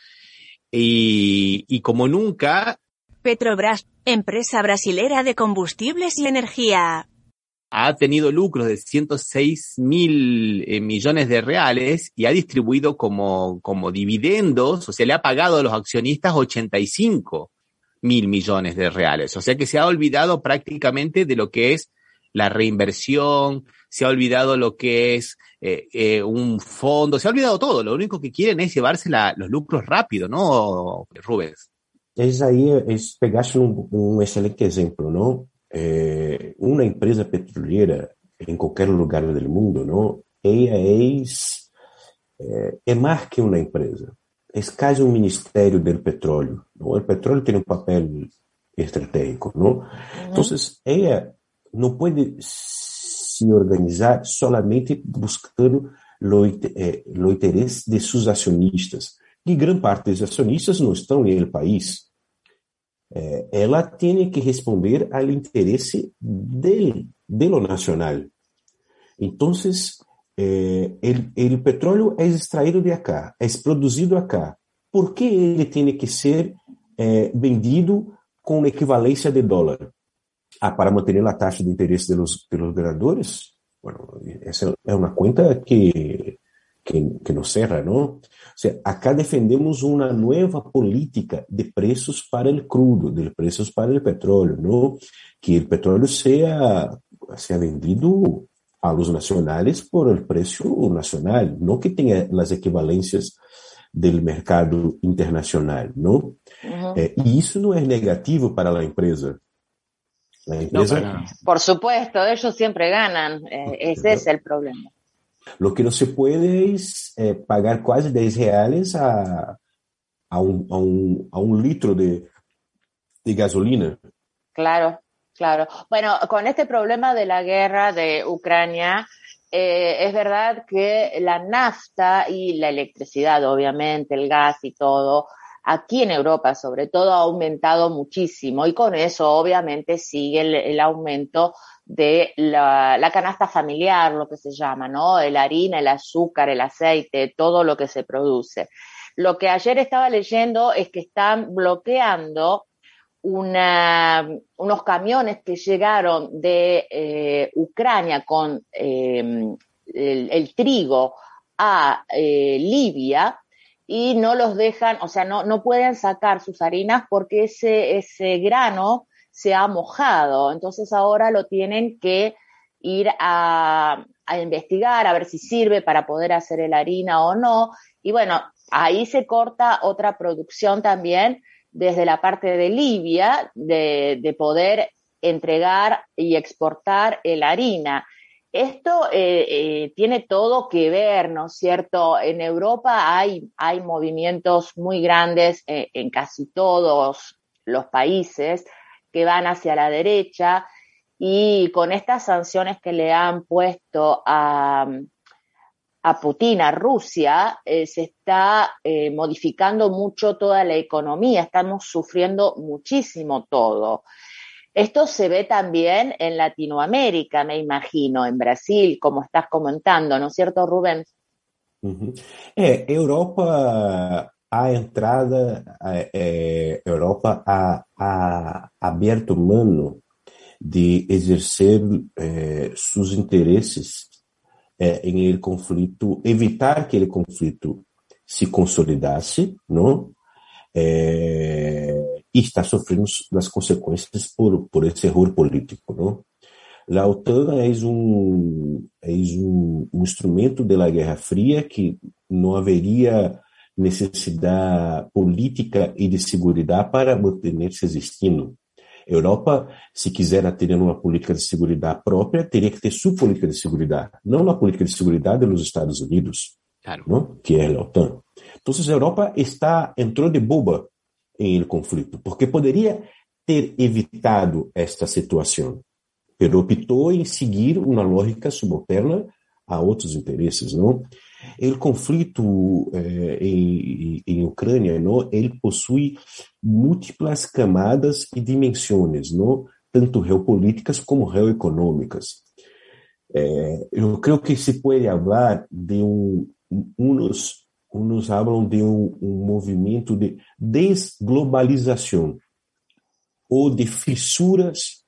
Speaker 4: Y, y como nunca...
Speaker 11: Petrobras, empresa brasilera de combustibles y energía.
Speaker 4: ha tenido lucros de ciento seis mil eh, millones de reales y ha distribuido como, como dividendos, o sea, le ha pagado a los accionistas ochenta y cinco mil millones de reales. O sea que se ha olvidado prácticamente de lo que es la reinversión, se ha olvidado lo que es eh, eh, un fondo, se ha olvidado todo. Lo único que quieren es llevarse la, los lucros rápido, ¿no, Rubens?
Speaker 5: Es aí, es pegaste um, um excelente exemplo, não? É, uma empresa petroleira em qualquer lugar do mundo, não? Ela é, é, é mais que uma empresa. É quase um ministério do petróleo. Não? O petróleo tem um papel estratégico, não? Uhum. Então, ela não pode se organizar solamente buscando o eh, interesse de seus acionistas. E grande parte dos acionistas não estão no país. Eh, ela tem que responder ao interesse dele, do nacional. Então, eh, o petróleo é extraído de acá, é produzido acá. Por que ele tem que ser eh, vendido com equivalência de dólar? Ah, para manter a taxa de interesse de los, de los ganadores? Bueno, essa é uma conta que, que, que nos cerra, não? Ou seja, acá defendemos uma nova política de preços para o crudo, de preços para o petróleo, não? Que o petróleo seja, seja vendido a los nacionais por o preço nacional, não que tenha as equivalências do mercado internacional, não? Uhum. É, e isso não é negativo para a empresa.
Speaker 3: No, por supuesto, ellos siempre ganan, eh, ese es el problema.
Speaker 5: Lo que no se puede es eh, pagar casi diez reales a, a, un, a, un, a un litro de, de gasolina.
Speaker 3: Claro, claro. Bueno, con este problema de la guerra de Ucrania, eh, es verdad que la nafta y la electricidad, obviamente, el gas y todo, aquí en Europa, sobre todo, ha aumentado muchísimo y con eso, obviamente, sigue el, el aumento de la, la canasta familiar, lo que se llama, ¿no? La harina, el azúcar, el aceite, todo lo que se produce. Lo que ayer estaba leyendo es que están bloqueando una, unos camiones que llegaron de eh, Ucrania con eh, el, el trigo a eh, Libia, y no los dejan, o sea, no, no pueden sacar sus harinas porque ese, ese grano se ha mojado. Entonces ahora lo tienen que ir a, a investigar, a ver si sirve para poder hacer la harina o no. Y bueno, ahí se corta otra producción también desde la parte de Libia de, de poder entregar y exportar la harina. Esto eh, eh, tiene todo que ver, ¿no es cierto? En Europa hay, hay movimientos muy grandes eh, en casi todos los países que van hacia la derecha y con estas sanciones que le han puesto a, a Putin, a Rusia, eh, se está eh, modificando mucho toda la economía, estamos sufriendo muchísimo todo. Esto se ve también en Latinoamérica, me imagino, en Brasil, como estás comentando, ¿no es cierto, Rubén?
Speaker 5: Uhum. É, Europa, a entrada, é, Europa ha, ha aberto mano de exercer é, seus interesses é, em el conflito, evitar que o conflito se consolidasse, não? É, e está sofrendo as consequências por, por esse erro político, não? A OTAN é um, é um, um instrumento da Guerra Fria que não haveria necessidade política e de segurança para manter-se existindo. A Europa, se quiser ter uma política de segurança própria, teria que ter sua política de segurança, não a política de segurança dos Estados Unidos, claro, não? Que é a OTAN. Então, a Europa está, entrou de boba em el conflito, porque poderia ter evitado esta situação, mas optou em seguir uma lógica subalterna a outros interesses, não? O conflito eh, em, em Ucrânia, não? Ele possui múltiplas camadas e dimensões, não? Tanto geopolíticas como geoeconômicas. Eh, eu creio que se pode falar de um, uns Uns falam de um, um movimento de desglobalização ou de fissuras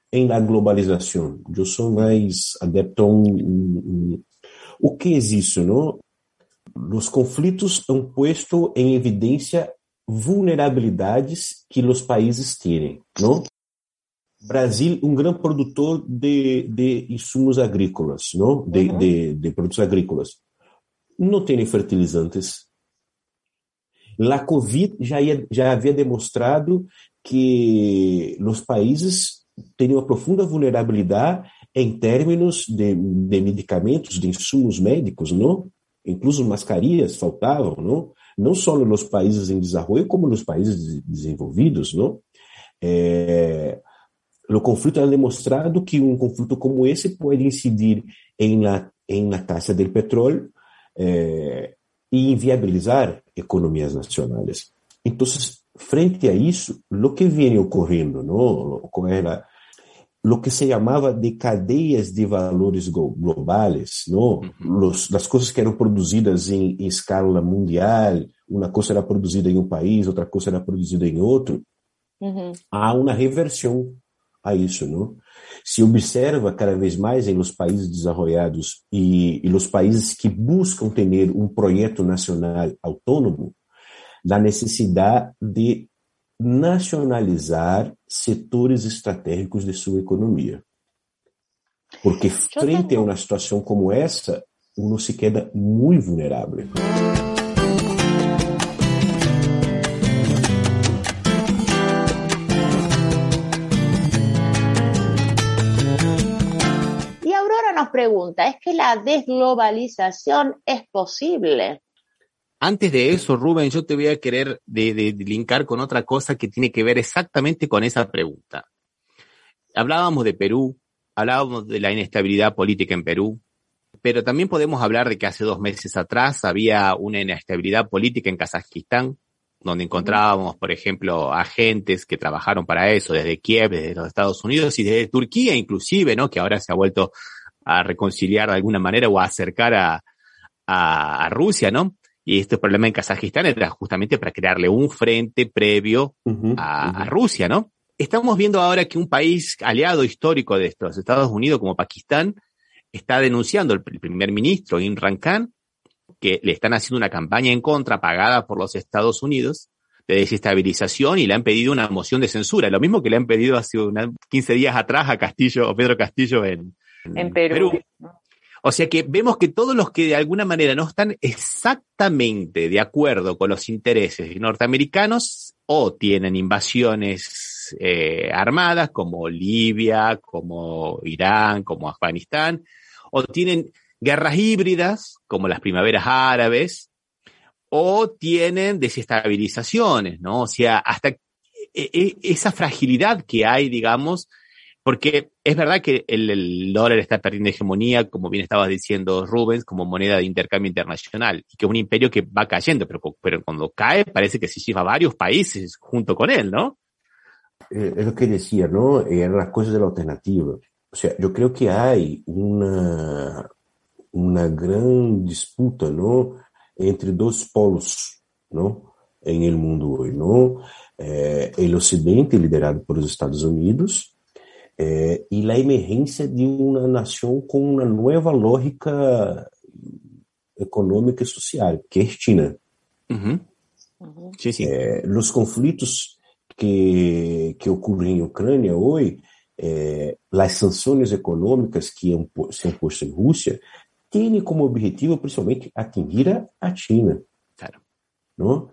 Speaker 5: em la globalização. Eu sou mais adepto a um, um, um o que é isso, não? Os conflitos han puesto em evidência vulnerabilidades que os países têm, não? Brasil, um grande produtor de, de insumos agrícolas, não? De, uhum. de, de produtos agrícolas. Não tem fertilizantes. A Covid já, ia, já havia demonstrado que os países têm uma profunda vulnerabilidade em termos de, de medicamentos, de insumos médicos, não? Incluso mascarillas faltavam, não? Não só nos países em desenvolvimento, como nos países desenvolvidos, não? É, o conflito é demonstrado que um conflito como esse pode incidir em la, em la taxa do petróleo é, e inviabilizar economias nacionais. Então, frente a isso, o que vem ocorrendo, não? Era lo que se chamava de cadeias de valores globais, não? Los, das coisas que eram produzidas em, em escala mundial, uma coisa era produzida em um país, outra coisa era produzida em outro, uhum. Há uma reversão a isso, não? Se observa cada vez mais em los países desenvolvidos e, e los países que buscam ter um projeto nacional autônomo, da necessidade de nacionalizar setores estratégicos de sua economia. Porque frente a uma situação como essa, uno se queda muito vulnerável.
Speaker 3: Y Aurora nos pregunta, ¿es que la desglobalización es posible?
Speaker 4: Antes de eso, Rubén, yo te voy a querer de, de, de linkar con otra cosa que tiene que ver exactamente con esa pregunta. Hablábamos de Perú, hablábamos de la inestabilidad política en Perú, pero también podemos hablar de que hace dos meses atrás había una inestabilidad política en Kazajistán, donde encontrábamos, por ejemplo, agentes que trabajaron para eso desde Kiev, desde los Estados Unidos y desde Turquía inclusive, ¿no? Que ahora se ha vuelto a reconciliar de alguna manera o a acercar a, a, a Rusia, ¿no? Y este problema en Kazajistán era justamente para crearle un frente previo uh-huh, a, uh-huh. a Rusia, ¿no? Estamos viendo ahora que un país aliado histórico de estos Estados Unidos como Pakistán está denunciando el primer ministro Imran Khan que le están haciendo una campaña en contra pagada por los Estados Unidos de desestabilización y le han pedido una moción de censura, lo mismo que le han pedido hace una, quince días atrás a Castillo, o Pedro Castillo en, en,
Speaker 3: en Perú.
Speaker 4: Perú. O sea que vemos que todos los que de alguna manera no están exactamente de acuerdo con los intereses norteamericanos o tienen invasiones eh, armadas como Libia, como Irán, como Afganistán, o tienen guerras híbridas como las primaveras árabes, o tienen desestabilizaciones, ¿no? O sea, hasta esa fragilidad que hay, digamos, porque es verdad que el, el dólar está perdiendo hegemonía, como bien estabas diciendo, Rubens, como moneda de intercambio internacional, y que es un imperio que va cayendo, pero, pero cuando cae parece que se lleva varios países junto con él, ¿no?
Speaker 5: Eh, es lo que decía, ¿no? Eran las cosas de la alternativa. O sea, yo creo que hay una, una gran disputa, ¿no? Entre dos polos, ¿no? En el mundo hoy, ¿no? Eh, el occidente liderado por los Estados Unidos, É, e a emergência de uma nação com uma nova lógica econômica e social, que é a China.
Speaker 4: Uhum. Uhum. Sim, sim.
Speaker 5: É, os conflitos que, que ocorrem em Ucrânia hoje, é, as sanções econômicas que se han posto em Rússia, têm como objetivo, principalmente, atingir a China.
Speaker 4: Claro.
Speaker 5: Não?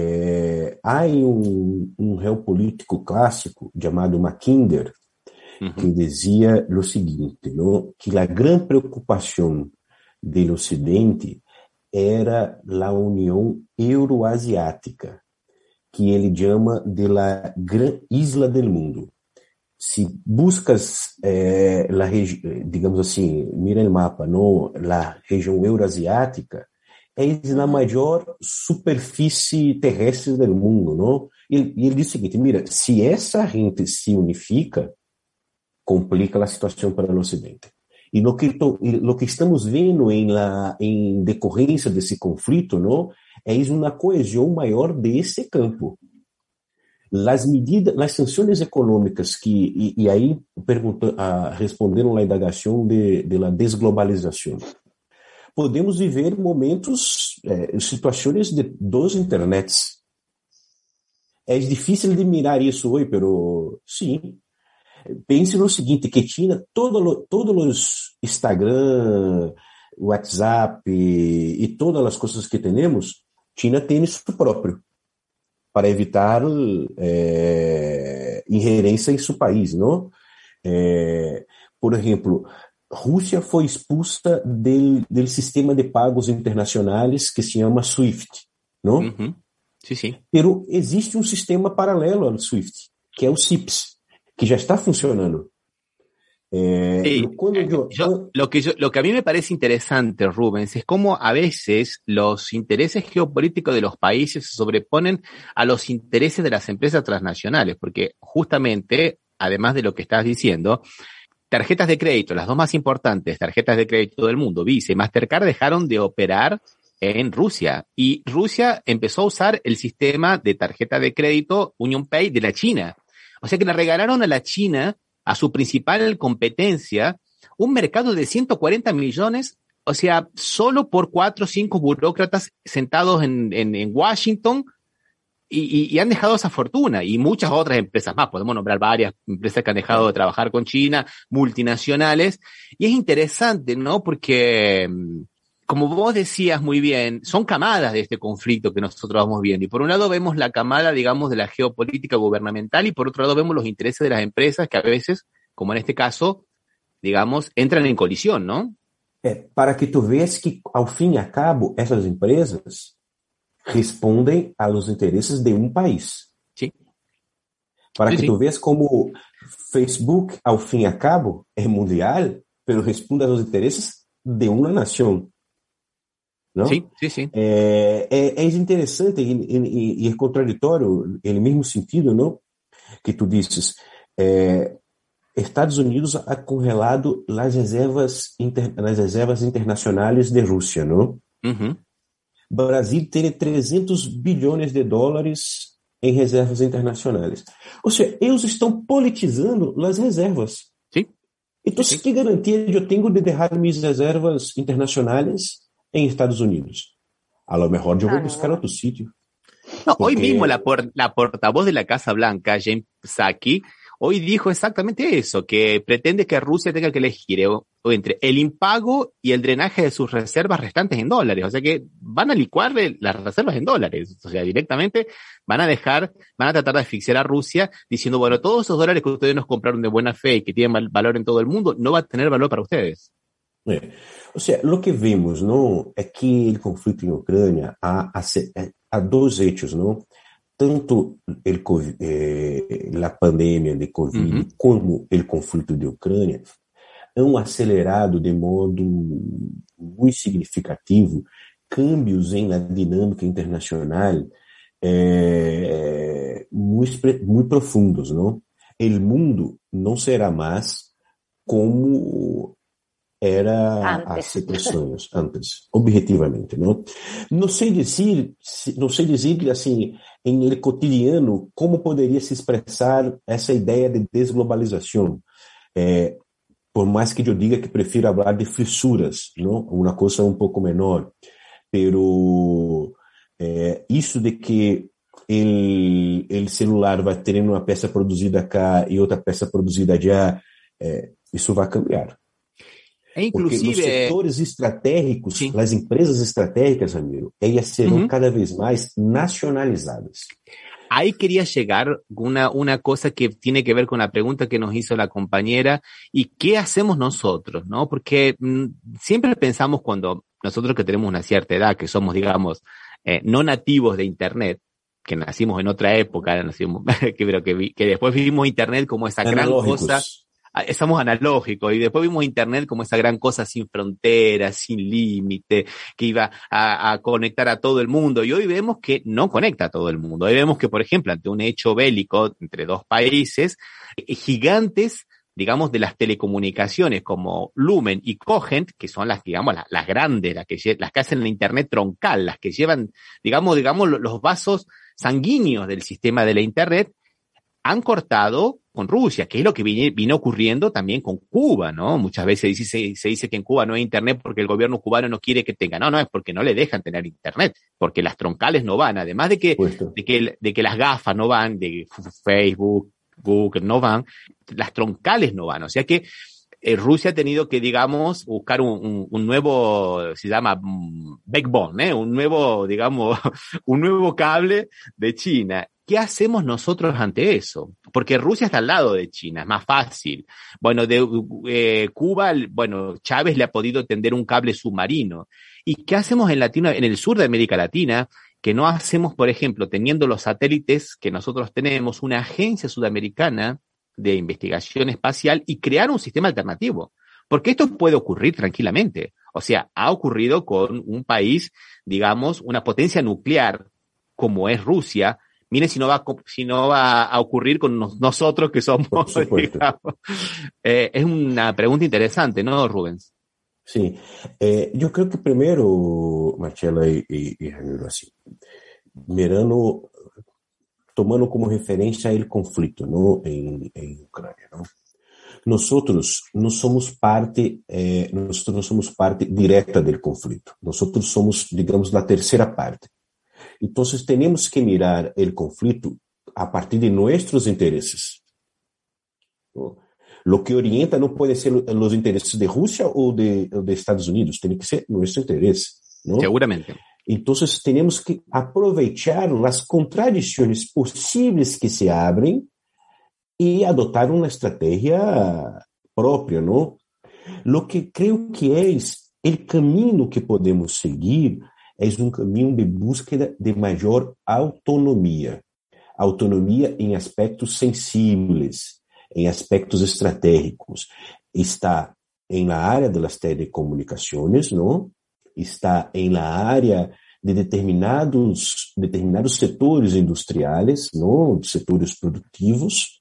Speaker 5: É, há um, um geopolítico clássico chamado Mackinder, que dizia o seguinte, não? Que a grande preocupação do Ocidente era a União Euroasiática, que ele chama de la gran isla del mundo. Se buscas, eh, la regi- digamos assim, mira o mapa, não? A região euroasiática é na maior superfície terrestre do mundo, não? E ele, ele diz o seguinte, mira, se essa gente se unifica, complica a situação para o Ocidente. E no que, to, lo que estamos vendo em, la, em decorrência desse conflito, não, é uma coesão maior desse campo. Las medidas, las sanciones econômicas que, e, e aí pergunta, ah, respondendo a indagação de, de la desglobalização, podemos viver momentos, eh, situações de dos internets. É difícil de mirar isso hoje, pero sim. Pense no seguinte, que China, todos todo os Instagram, WhatsApp e, e todas as coisas que temos, China tem isso próprio, para evitar é, ingerência em seu país, não? É, por exemplo, Rússia foi expulsa do, do sistema de pagos internacionais que se chama SWIFT, não?
Speaker 4: Uhum. Sim, sim.
Speaker 5: Pero existe um sistema paralelo ao SWIFT, que é o C I P S, que ya está funcionando. Eh,
Speaker 4: sí, yo, yo, lo, que yo, lo que a mí me parece interesante, Rubens, es cómo a veces los intereses geopolíticos de los países se sobreponen a los intereses de las empresas transnacionales, porque justamente, además de lo que estás diciendo, tarjetas de crédito, las dos más importantes tarjetas de crédito del mundo, Visa y Mastercard, dejaron de operar en Rusia, y Rusia empezó a usar el sistema de tarjeta de crédito UnionPay de la China. O sea que le regalaron a la China, a su principal competencia, un mercado de ciento cuarenta millones, o sea, solo por cuatro o cinco burócratas sentados en, en, en Washington, y, y, y han dejado esa fortuna, y muchas otras empresas más. Podemos nombrar varias empresas que han dejado de trabajar con China, multinacionales, y es interesante, ¿no? Porque, como vos decías muy bien, son camadas de este conflicto que nosotros vamos viendo. Y por un lado vemos la camada, digamos, de la geopolítica gubernamental, y por otro lado vemos los intereses de las empresas que a veces, como en este caso, digamos, entran en colisión, ¿no?
Speaker 5: É, para que tu veas que, ao fim e a cabo, essas empresas respondem aos interesses de um país.
Speaker 4: Sim.
Speaker 5: Para
Speaker 4: sim,
Speaker 5: que
Speaker 4: sim.
Speaker 5: tu veas como Facebook, ao fim e a cabo, é mundial, mas responde aos interesses de uma nação. Não?
Speaker 4: Sim, sim, sim.
Speaker 5: É, é, é interessante e, e, e é contraditório, no mesmo sentido, não? Que tu dizes, é, Estados Unidos ha congelado as reservas, inter, as reservas internacionais de Rússia, não?
Speaker 4: Uhum.
Speaker 5: Brasil tem trezentos bilhões de dólares em reservas internacionais. Ou seja, eles estão politizando as reservas.
Speaker 4: Sim.
Speaker 5: Então,
Speaker 4: sim.
Speaker 5: que garantia eu tenho de deixar minhas reservas internacionais em Estados Unidos? A lo mejor eu vou buscar outro sítio.
Speaker 4: No,
Speaker 5: porque...
Speaker 4: Hoy mismo la, por, la portavoz de la Casa Blanca, Jen Psaki, hoy dijo exactamente eso, que pretende que Rusia tenga que elegir o, o entre el impago y el drenaje de sus reservas restantes en dólares. O sea que van a licuar las reservas en dólares. O sea, directamente van a dejar, van a tratar de asfixiar a Rusia diciendo, bueno, todos esos dólares que ustedes nos compraron de buena fe y que tienen valor en todo el mundo, no va a tener valor para ustedes.
Speaker 5: É. Ou seja, o que vemos não, é que o conflito em Ucrânia há, há, há dois hechos, não? Tanto el, eh, a pandemia de Covid uhum. como o conflito de Ucrânia han acelerado de modo muito significativo câmbios em la dinâmica internacional eh, muito, muito profundos, não? O mundo não será mais como era há situações antes, objetivamente, não? Não sei dizer, não sei dizer assim, em el cotidiano, como poderia se expressar essa ideia de desglobalização. É, por mais que eu diga que prefiro falar de fissuras, não? Uma coisa um pouco menor, pero é, isso de que o celular vai ter uma peça produzida cá e outra peça produzida já, é, isso vai cambiar.
Speaker 4: E inclusive,
Speaker 5: porque nos setores estratégicos, sim. As empresas estratégicas, Ramiro, elas serão uhum. cada vez mais nacionalizadas.
Speaker 4: Ahí quería llegar una, una cosa que tiene que ver con la pregunta que nos hizo la compañera y qué hacemos nosotros, ¿no? Porque mmm, siempre pensamos cuando nosotros que tenemos una cierta edad, que somos, digamos, eh, no nativos de Internet, que nacimos en otra época, nacimos, que, pero que, vi, que después vivimos Internet como esa gran cosa. Estamos analógicos y después vimos Internet como esa gran cosa sin fronteras, sin límite, que iba a, a conectar a todo el mundo, y hoy vemos que no conecta a todo el mundo. Hoy vemos que, por ejemplo, ante un hecho bélico entre dos países, gigantes, digamos, de las telecomunicaciones como Lumen y Cogent, que son las, digamos, las, las grandes, las que, las que hacen la Internet troncal, las que llevan, digamos, digamos, los vasos sanguíneos del sistema de la Internet, han cortado con Rusia, que es lo que vine, vino ocurriendo también con Cuba, ¿no? Muchas veces dice, se, se dice que en Cuba no hay internet porque el gobierno cubano no quiere que tenga. No, no, es porque no le dejan tener internet, porque las troncales no van, además de que, de que, de que las gafas no van, de Facebook, Google no van, las troncales no van, o sea que eh, Rusia ha tenido que, digamos, buscar un, un, un nuevo, se llama um, backbone, ¿eh? un nuevo, digamos, un nuevo cable de China. ¿Qué hacemos nosotros ante eso? Porque Rusia está al lado de China, es más fácil. Bueno, de eh, Cuba, bueno, Chávez le ha podido tender un cable submarino. ¿Y qué hacemos en Latino, en el sur de América Latina? Que no hacemos, por ejemplo, teniendo los satélites que nosotros tenemos, una agencia sudamericana de investigación espacial y crear un sistema alternativo. Porque esto puede ocurrir tranquilamente. O sea, ha ocurrido con un país, digamos, una potencia nuclear como es Rusia. Miren si no va, si no va a ocurrir con nos, nosotros que somos, digamos. Eh, es una pregunta interesante, ¿no, Rubens?
Speaker 5: Sí. Eh, yo creo que primero, Marcela y, y, y Ramiro, así, mirando, tomando como referencia el conflicto, ¿no? en, en Ucrania, ¿no? Nosotros no somos parte, eh, nosotros no somos parte directa del conflicto. Nosotros somos, digamos, la tercera parte. Entonces tenemos que mirar el conflicto a partir de nuestros intereses, ¿no? Lo que orienta no puede ser los intereses de Rusia o de, o de Estados Unidos, tiene que ser nuestro interés, ¿no?
Speaker 4: Seguramente.
Speaker 5: Entonces tenemos que aprovechar las contradicciones posibles que se abren y adoptar una estrategia propia, ¿no? Lo que creo que es el camino que podemos seguir es un camino de búsqueda de mayor autonomía. Autonomía en aspectos sensibles, en aspectos estratégicos. Está en la área de las telecomunicaciones, ¿no? Está en la área de determinados, determinados setores industriales, ¿no? Setores productivos.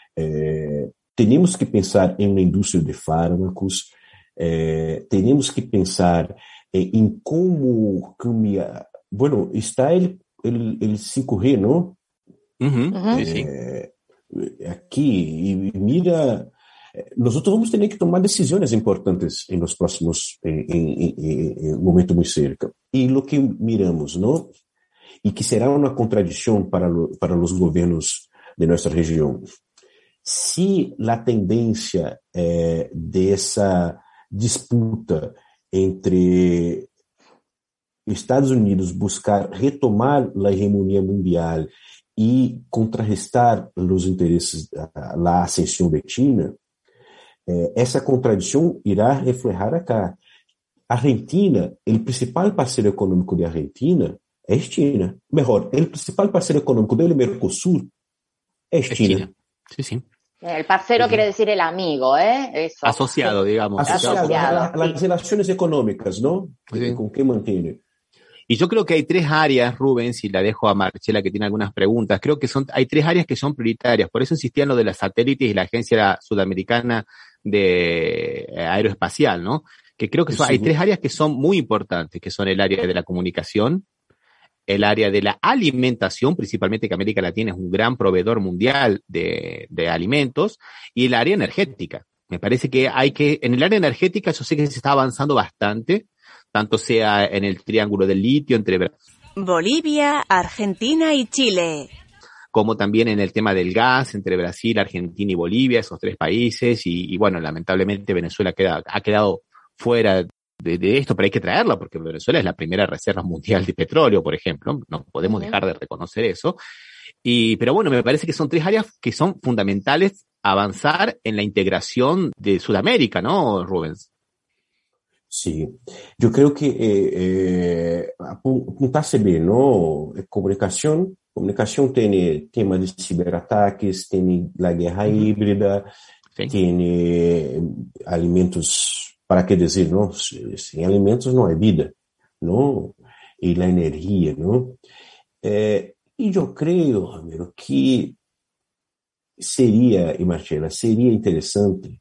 Speaker 5: Eh, tenemos que pensar en una industria de fármacos, eh, tenemos que pensar em como cambiar. Bueno, está el, el, el cinco G, ¿no?
Speaker 4: Uh-huh. Uh-huh.
Speaker 5: Eh, aquí, y mira, nosotros vamos tener que tomar decisiones importantes en los próximos, en, en, en, en un momento muy cerca. Y lo que miramos, ¿no? Y que será una contradicción para, lo, para los gobiernos de nuestra región. Si la tendencia eh, de esa disputa entre Estados Unidos buscar retomar la hegemonía mundial y contrarrestar los intereses, la ascensión de China, eh, esa contradicción irá reflejar acá. Argentina, el principal parceiro econômico de Argentina es China. Mejor, el principal parceiro econômico del Mercosur es China.
Speaker 4: Es China. Sí, sí.
Speaker 3: El parcero sí. Quiere decir el amigo, ¿eh? Eso.
Speaker 4: Asociado, digamos.
Speaker 5: Asociado,
Speaker 3: Asociado,
Speaker 5: a, a, las
Speaker 3: sí.
Speaker 5: relaciones económicas, ¿no?
Speaker 4: Sí.
Speaker 5: ¿Con qué mantiene?
Speaker 4: Y yo creo que hay tres áreas, Rubens, y la dejo a Marcela que tiene algunas preguntas. Creo que son, hay tres áreas que son prioritarias. Por eso insistía en lo de las satélites y la Agencia Sudamericana de Aeroespacial, ¿no? Que creo que son, sí. hay tres áreas que son muy importantes, que son el área de la comunicación, el área de la alimentación, principalmente que América Latina es un gran proveedor mundial de, de alimentos, y el área energética. Me parece que hay que, en el área energética yo sé que se está avanzando bastante, tanto sea en el triángulo del litio entre
Speaker 11: Bolivia, Argentina y Chile,
Speaker 4: como también en el tema del gas entre Brasil, Argentina y Bolivia, esos tres países, y, y bueno, lamentablemente Venezuela queda, ha quedado fuera de, de esto, pero hay que traerla porque Venezuela es la primera reserva mundial de petróleo, por ejemplo, no podemos uh-huh. dejar de reconocer eso. Y, pero bueno, me parece que son tres áreas que son fundamentales avanzar en la integración de Sudamérica, ¿no, Rubens?
Speaker 5: Sí, yo creo que eh, eh, apuntarse bien, ¿no? Comunicación, comunicación tiene temas de ciberataques, tiene la guerra híbrida, sí. tiene alimentos, para qué decir, ¿no? Sin alimentos no hay vida, ¿no? Y la energía, ¿no? Eh, y yo creo, Ramiro, que sería, y Marcela, sería interesante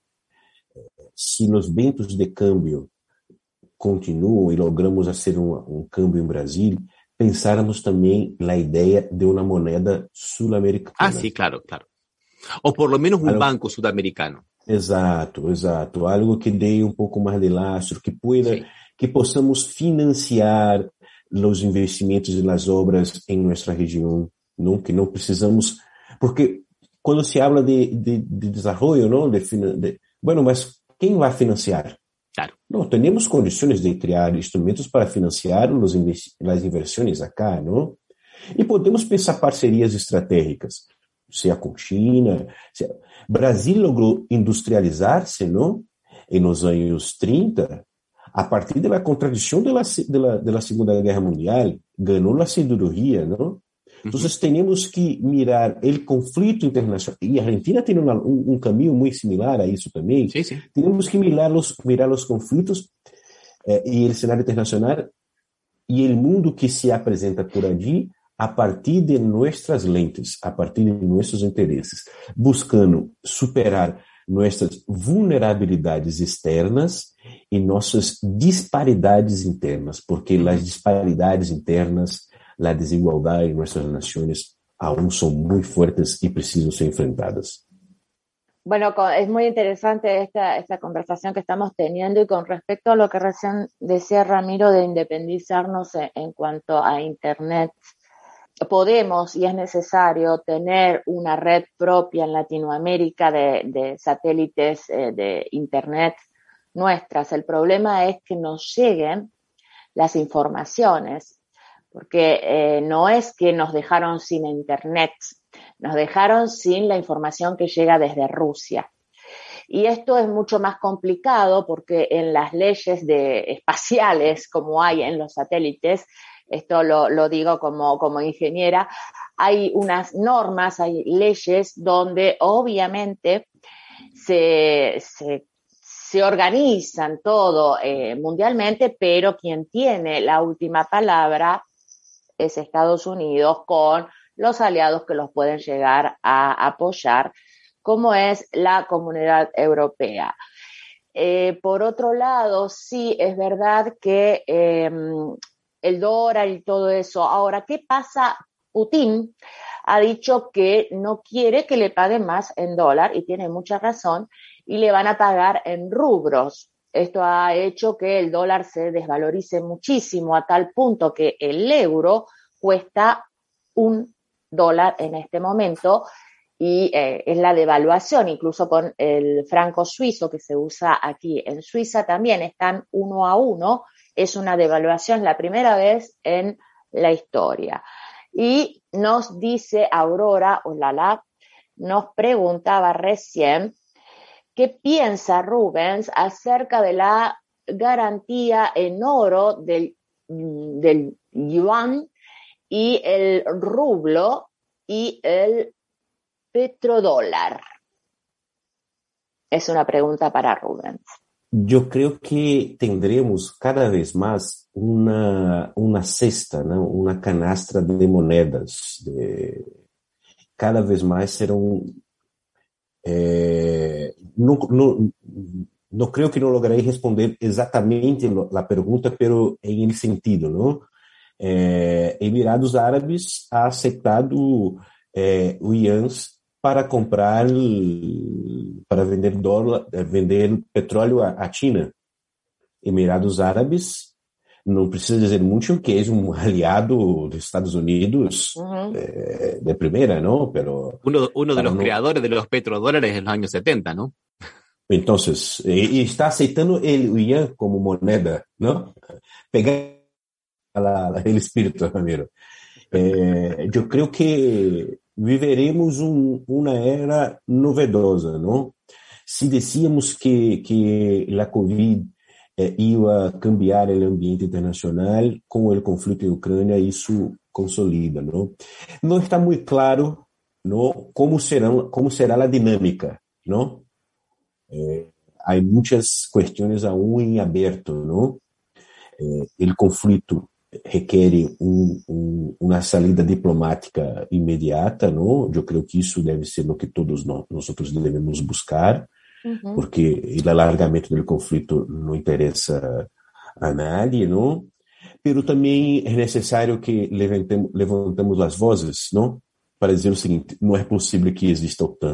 Speaker 5: si los ventos de cambio continuam e logramos fazer um, um câmbio em Brasil, pensáramos também na ideia de uma moeda sul-americana.
Speaker 4: Ah, sí, claro, claro. O por lo menos un
Speaker 5: algo,
Speaker 4: banco sudamericano.
Speaker 5: Exato, exato. Algo que dê um pouco mais de lastro, que pueda, sí. que possamos financiar os investimentos e as obras em nossa região, não? Que não precisamos, porque quando se habla de, de, de desenvolvimento, não? De, de, bueno, mas quem vai financiar?
Speaker 4: Claro.
Speaker 5: Não, temos condições de criar instrumentos para financiar os investi- as inversões acá, não? E podemos pensar parcerias estratégicas, seja com China. Seja... Brasil logrou industrializar-se, não? Nos anos trinta, a partir da contradição da da da Segunda Guerra Mundial, ganhou a siderurgia, não? Então, uhum. temos que mirar o conflito internacional. E a Argentina tem uma, um, um caminho muito similar a isso também.
Speaker 4: Sim, sim.
Speaker 5: Temos que mirar os, mirar os conflitos eh, e o cenário internacional e o mundo que se apresenta por ali a partir de nossas lentes, a partir de nossos interesses, buscando superar nossas vulnerabilidades externas e nossas disparidades internas, porque as disparidades internas, a desigualdade em nossas nações aún são muito fortes e precisam ser enfrentadas.
Speaker 3: Bueno, es muy interesante esta, esta conversación que estamos teniendo y con respecto a lo que recién decía Ramiro de independizarnos en, en cuanto a Internet. Podemos y es necesario tener una red propia en Latinoamérica de, de satélites eh, de Internet nuestras. El problema es que nos lleguen las informaciones, porque eh, no es que nos dejaron sin Internet, nos dejaron sin la información que llega desde Rusia. Y esto es mucho más complicado porque en las leyes de, espaciales, como hay en los satélites, esto lo, lo digo como, como ingeniera, hay unas normas, hay leyes donde obviamente se, se, se organizan todo eh, mundialmente, pero quien tiene la última palabra es Estados Unidos con los aliados que los pueden llegar a apoyar, como es la Comunidad Europea. Eh, por otro lado, sí, es verdad que eh, el dólar y todo eso. Ahora, ¿qué pasa? Putin ha dicho que no quiere que le paguen más en dólar, y tiene mucha razón, y le van a pagar en rubros. Esto ha hecho que el dólar se desvalorice muchísimo, a tal punto que el euro cuesta un dólar en este momento, y eh, es la devaluación, incluso con el franco suizo que se usa aquí en Suiza también están uno a uno, es una devaluación la primera vez en la historia. Y nos dice Aurora Olala, nos preguntaba recién, ¿qué piensa Rubens acerca de la garantía en oro del, del yuan y el rublo y el petrodólar? Es una pregunta para Rubens.
Speaker 5: Yo creo que tendremos cada vez más una, una cesta, ¿no? Una canastra de monedas. De, cada vez más serán... Eh, no, no, no creo que no lograré responder exactamente la pregunta, pero en el sentido, ¿no? Eh, Emirados Árabes ha aceptado eh, yuans para comprar, para vender dólar, vender petróleo a China. Emirados Árabes, não precisa dizer muito que é um aliado dos Estados Unidos uh-huh. eh, de primeira, ¿no? Pero
Speaker 4: uno, uno de los
Speaker 5: no...
Speaker 4: creadores de los petrodólares en los años setenta, ¿no?
Speaker 5: Entonces, e, e está aceitando el yuan como moneda, ¿no? Pegar el espíritu, Ramiro. Eh, yo creo que viveremos um, uma era novedosa, não? Se decíamos que, que a Covid eh, ia cambiar o ambiente internacional, com o conflito em Ucrânia, isso consolida, não? Não está muito claro, não, como será, como será a dinâmica, não? Eh, há muitas questões aún em aberto, não? Eh, o conflito requer um, um, uma saída diplomática imediata, não? Eu creio que isso deve ser o que todos nós, nós devemos buscar, uhum. porque o alargamento do conflito não interessa a nadie, não? Pero também é necessário que levantemos, levantemos as vozes, não? Para dizer o seguinte: não é possível que exista a OTAN,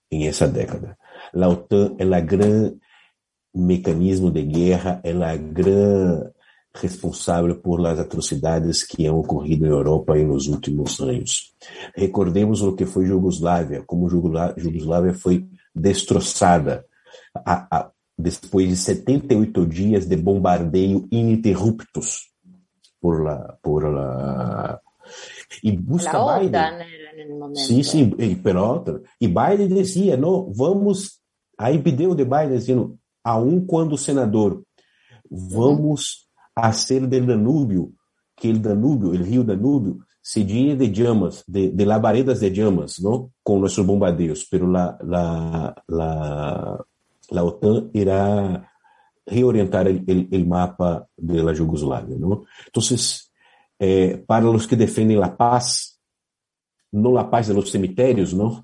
Speaker 5: em essa década. A OTAN é o grande mecanismo de guerra, é a grande responsável por las atrocidades que han ocorrido em Europa nos últimos anos. Recordemos o que foi Jugoslávia, como Jugoslávia foi destroçada a, a, depois de setenta e oito dias de bombardeio ininterruptos por la, por la e busca
Speaker 3: la
Speaker 5: Biden.
Speaker 3: OTAN en el momento.
Speaker 5: Sim, sim, e, pero, e Biden dizia, não, vamos, aí pediu de Biden dizendo, aun quando senador, vamos uhum. hacer del Danúbio, que o Danúbio, o rio Danúbio, se llene de llamas, de, de labaredas de llamas, não, com nossos bombardeios, pero la, la, la, la OTAN irá reorientar el, el, el mapa de la Jugoslávia, não? Então, eh, para os que defendem a paz, não a paz de los cemitérios, não?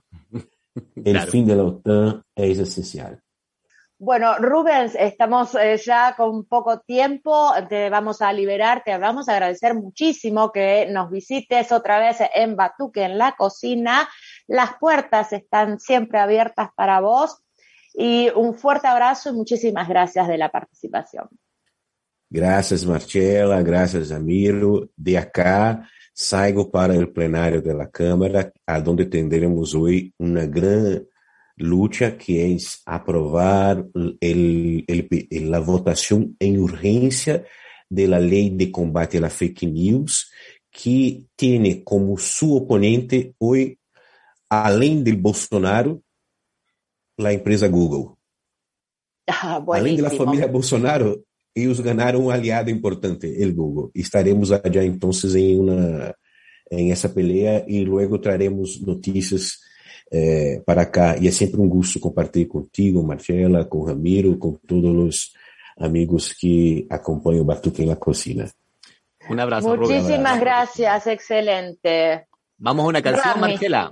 Speaker 5: El claro. Fin de la OTAN es esencial.
Speaker 3: Bueno, Rubens, estamos eh, ya con poco tiempo, te vamos a liberar, te vamos a agradecer muchísimo que nos visites otra vez en Batuque, en la cocina. Las puertas están siempre abiertas para vos y un fuerte abrazo y muchísimas gracias de la participación.
Speaker 5: Gracias, Marcela, gracias, Amiro. De acá salgo para el plenario de la Cámara, a donde tendremos hoy una gran lucha que es aprobar el, el, la votación en urgencia de la ley de combate a la fake news, que tiene como su oponente hoy, além del Bolsonaro, la empresa Google.
Speaker 3: Ah,
Speaker 5: além de la familia Bolsonaro, ellos ganaron un aliado importante, el Google. Estaremos allá entonces en, una, en esa pelea y luego traeremos noticias Eh, para acá, e é sempre um gosto compartilhar contigo, Marcela, com Ramiro, com todos os amigos que acompanham o Batuque en la Cocina.
Speaker 4: Un abrazo,
Speaker 3: Muchísimas
Speaker 4: Rubén.
Speaker 3: gracias, excelente.
Speaker 4: Vamos a una canción,
Speaker 3: Rami.
Speaker 4: Marcela.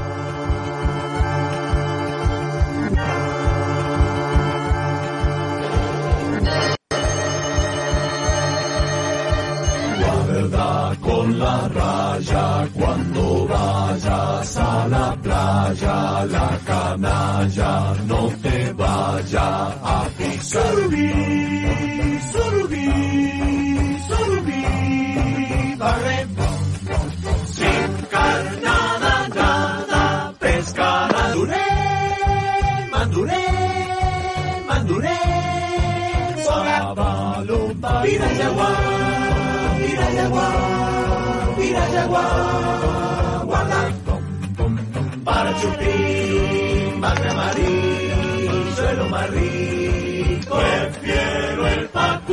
Speaker 8: Con la raya, cuando vayas a la playa, la canalla no te vaya a pisar. Surubí, surubí, surubí, barre. Sin carnada, nada, pescar, manduré, manduré, manduré, Sabalomba, Pirayagua. Pirayagua, Pirayagua, guarda, para chupín, bagre amarillo, lo más rico, prefiero el pacú.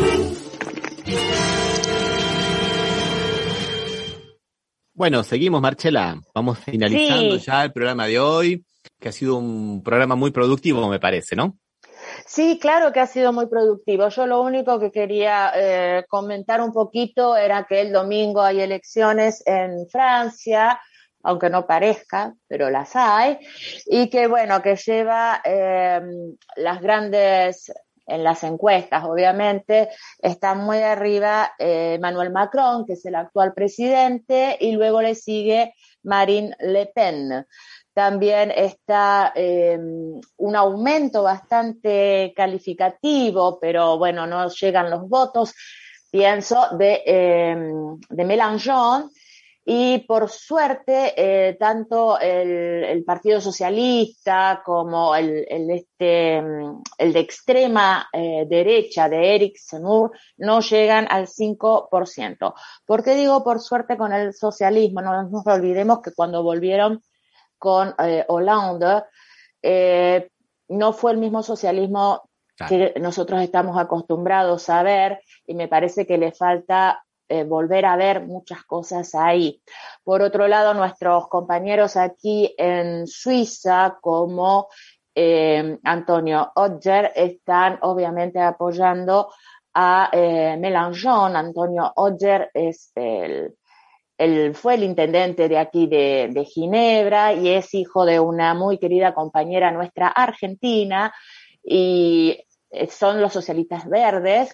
Speaker 4: Bueno, seguimos, Marcela. Vamos finalizando
Speaker 3: sí.
Speaker 4: ya el programa de hoy, que ha sido un programa muy productivo, me parece, ¿no?
Speaker 3: Sí, claro que ha sido muy productivo. Yo lo único que quería eh, comentar un poquito era que el domingo hay elecciones en Francia, aunque no parezca, pero las hay, y que bueno, que lleva eh, las grandes, en las encuestas obviamente, está muy arriba eh, Emmanuel Macron, que es el actual presidente, y luego le sigue Marine Le Pen. También está eh, un aumento bastante calificativo, pero bueno, no llegan los votos, pienso, de, eh, de Mélenchon. Y por suerte, eh, tanto el, el Partido Socialista como el, el, este, el de extrema eh, derecha de Eric Zemmour no llegan al cinco por ciento. ¿Por qué digo por suerte con el socialismo? No nos olvidemos que cuando volvieron con eh, Hollande, eh, no fue el mismo socialismo claro. que nosotros estamos acostumbrados a ver, y me parece que le falta eh, volver a ver muchas cosas ahí. Por otro lado, nuestros compañeros aquí en Suiza, como eh, Antonio Ogier, están obviamente apoyando a eh, Mélenchon. Antonio Ogier es el Él fue el intendente de aquí de, de Ginebra y es hijo de una muy querida compañera nuestra argentina, y son los socialistas verdes,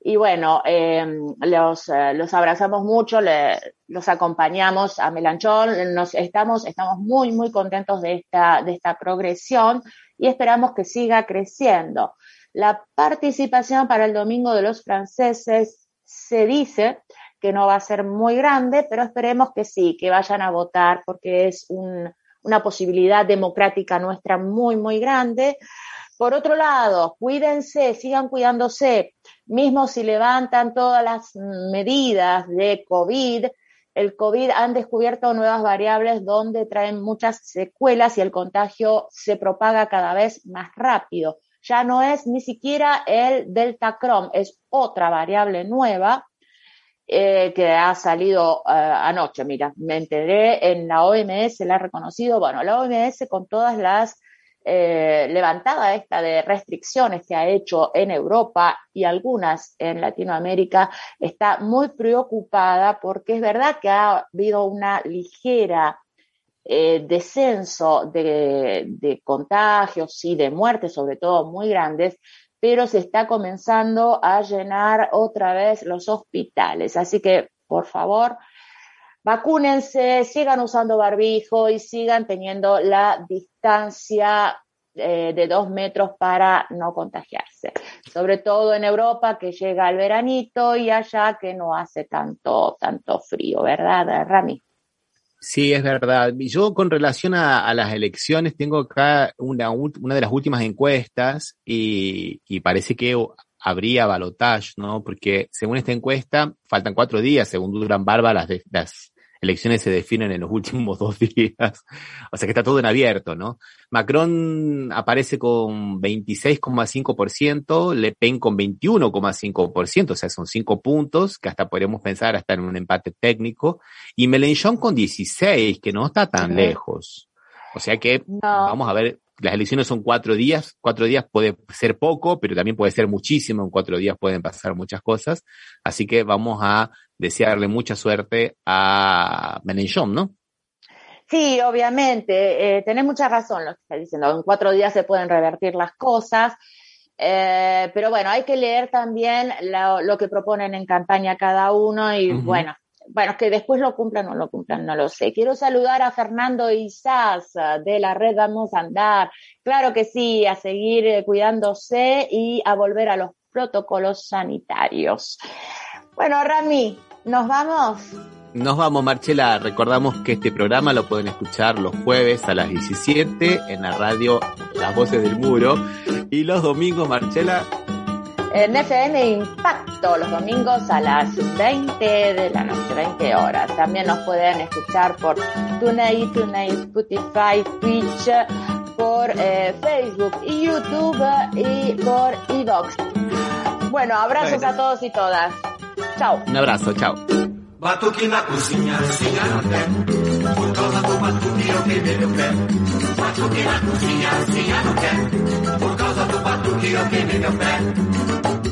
Speaker 3: Y bueno, eh, los, eh, los abrazamos mucho, le, los acompañamos a Melanchón, nos, estamos, estamos muy, muy contentos de esta, de esta progresión y esperamos que siga creciendo. La participación para el domingo de los franceses se dice que no va a ser muy grande, pero esperemos que sí, que vayan a votar porque es un, una posibilidad democrática nuestra muy, muy grande. Por otro lado, cuídense, sigan cuidándose, mismo si levantan todas las medidas de COVID, el COVID han descubierto nuevas variables donde traen muchas secuelas y el contagio se propaga cada vez más rápido. Ya no es ni siquiera el Delta Crom, es otra variable nueva eh, que ha salido eh, anoche. Mira, me enteré en la O M S, la ha reconocido, bueno, la O M S con todas las Eh, levantada esta de restricciones que ha hecho en Europa y algunas en Latinoamérica, está muy preocupada porque es verdad que ha habido una ligera eh, descenso de, de contagios y de muertes, sobre todo muy grandes, pero se está comenzando a llenar otra vez los hospitales. Así que, por favor, vacúnense, sigan usando barbijo y sigan teniendo la distancia eh, de dos metros para no contagiarse. Sobre todo en Europa, que llega el veranito, y allá que no hace tanto, tanto frío, ¿verdad, Rami?
Speaker 4: Sí, es verdad. Yo con relación a, a las elecciones tengo acá una, una de las últimas encuestas y, y parece que habría balotaje, ¿no? Porque según esta encuesta, faltan cuatro días, según Durán Barba, las, de, las elecciones se definen en los últimos dos días. O sea que está todo en abierto, ¿no? Macron aparece con veintiséis coma cinco por ciento, Le Pen con veintiuno coma cinco por ciento, o sea, son cinco puntos, que hasta podríamos pensar hasta en un empate técnico, y Mélenchon con dieciséis, que no está tan uh-huh. lejos. O sea que, no. Vamos a ver, las elecciones son cuatro días, cuatro días puede ser poco, pero también puede ser muchísimo, en cuatro días pueden pasar muchas cosas, así que vamos a desearle mucha suerte a Mélenchon, ¿no?
Speaker 3: Sí, obviamente, eh, tenés mucha razón lo que estás diciendo, en cuatro días se pueden revertir las cosas, eh, pero bueno, hay que leer también lo, lo que proponen en campaña cada uno y uh-huh. bueno, Bueno, que después lo cumplan o no lo cumplan, no lo sé. Quiero saludar a Fernando Izaz de la red Vamos a Andar. Claro que sí, a seguir cuidándose y a volver a los protocolos sanitarios. Bueno, Rami, ¿nos vamos?
Speaker 4: Nos vamos, Marcela. Recordamos que este programa lo pueden escuchar los jueves a las diecisiete en la radio Las Voces del Muro. Y los domingos, Marcela,
Speaker 3: en F M Impacto, los domingos a las veinte de la noche, veinte horas. También nos pueden escuchar por TuneIn, TuneIn, Spotify, Twitch, por eh, Facebook y YouTube y por iVoox. Bueno, abrazos bueno. a todos y todas. Chao.
Speaker 4: Un abrazo, chao.
Speaker 1: Batuchi na cozinha, cozinha no pé. Por causa do batuque eu queimei meu pé. Batuque na cozinha, cozinha no pé. Por causa do batuque eu queimei meu pé.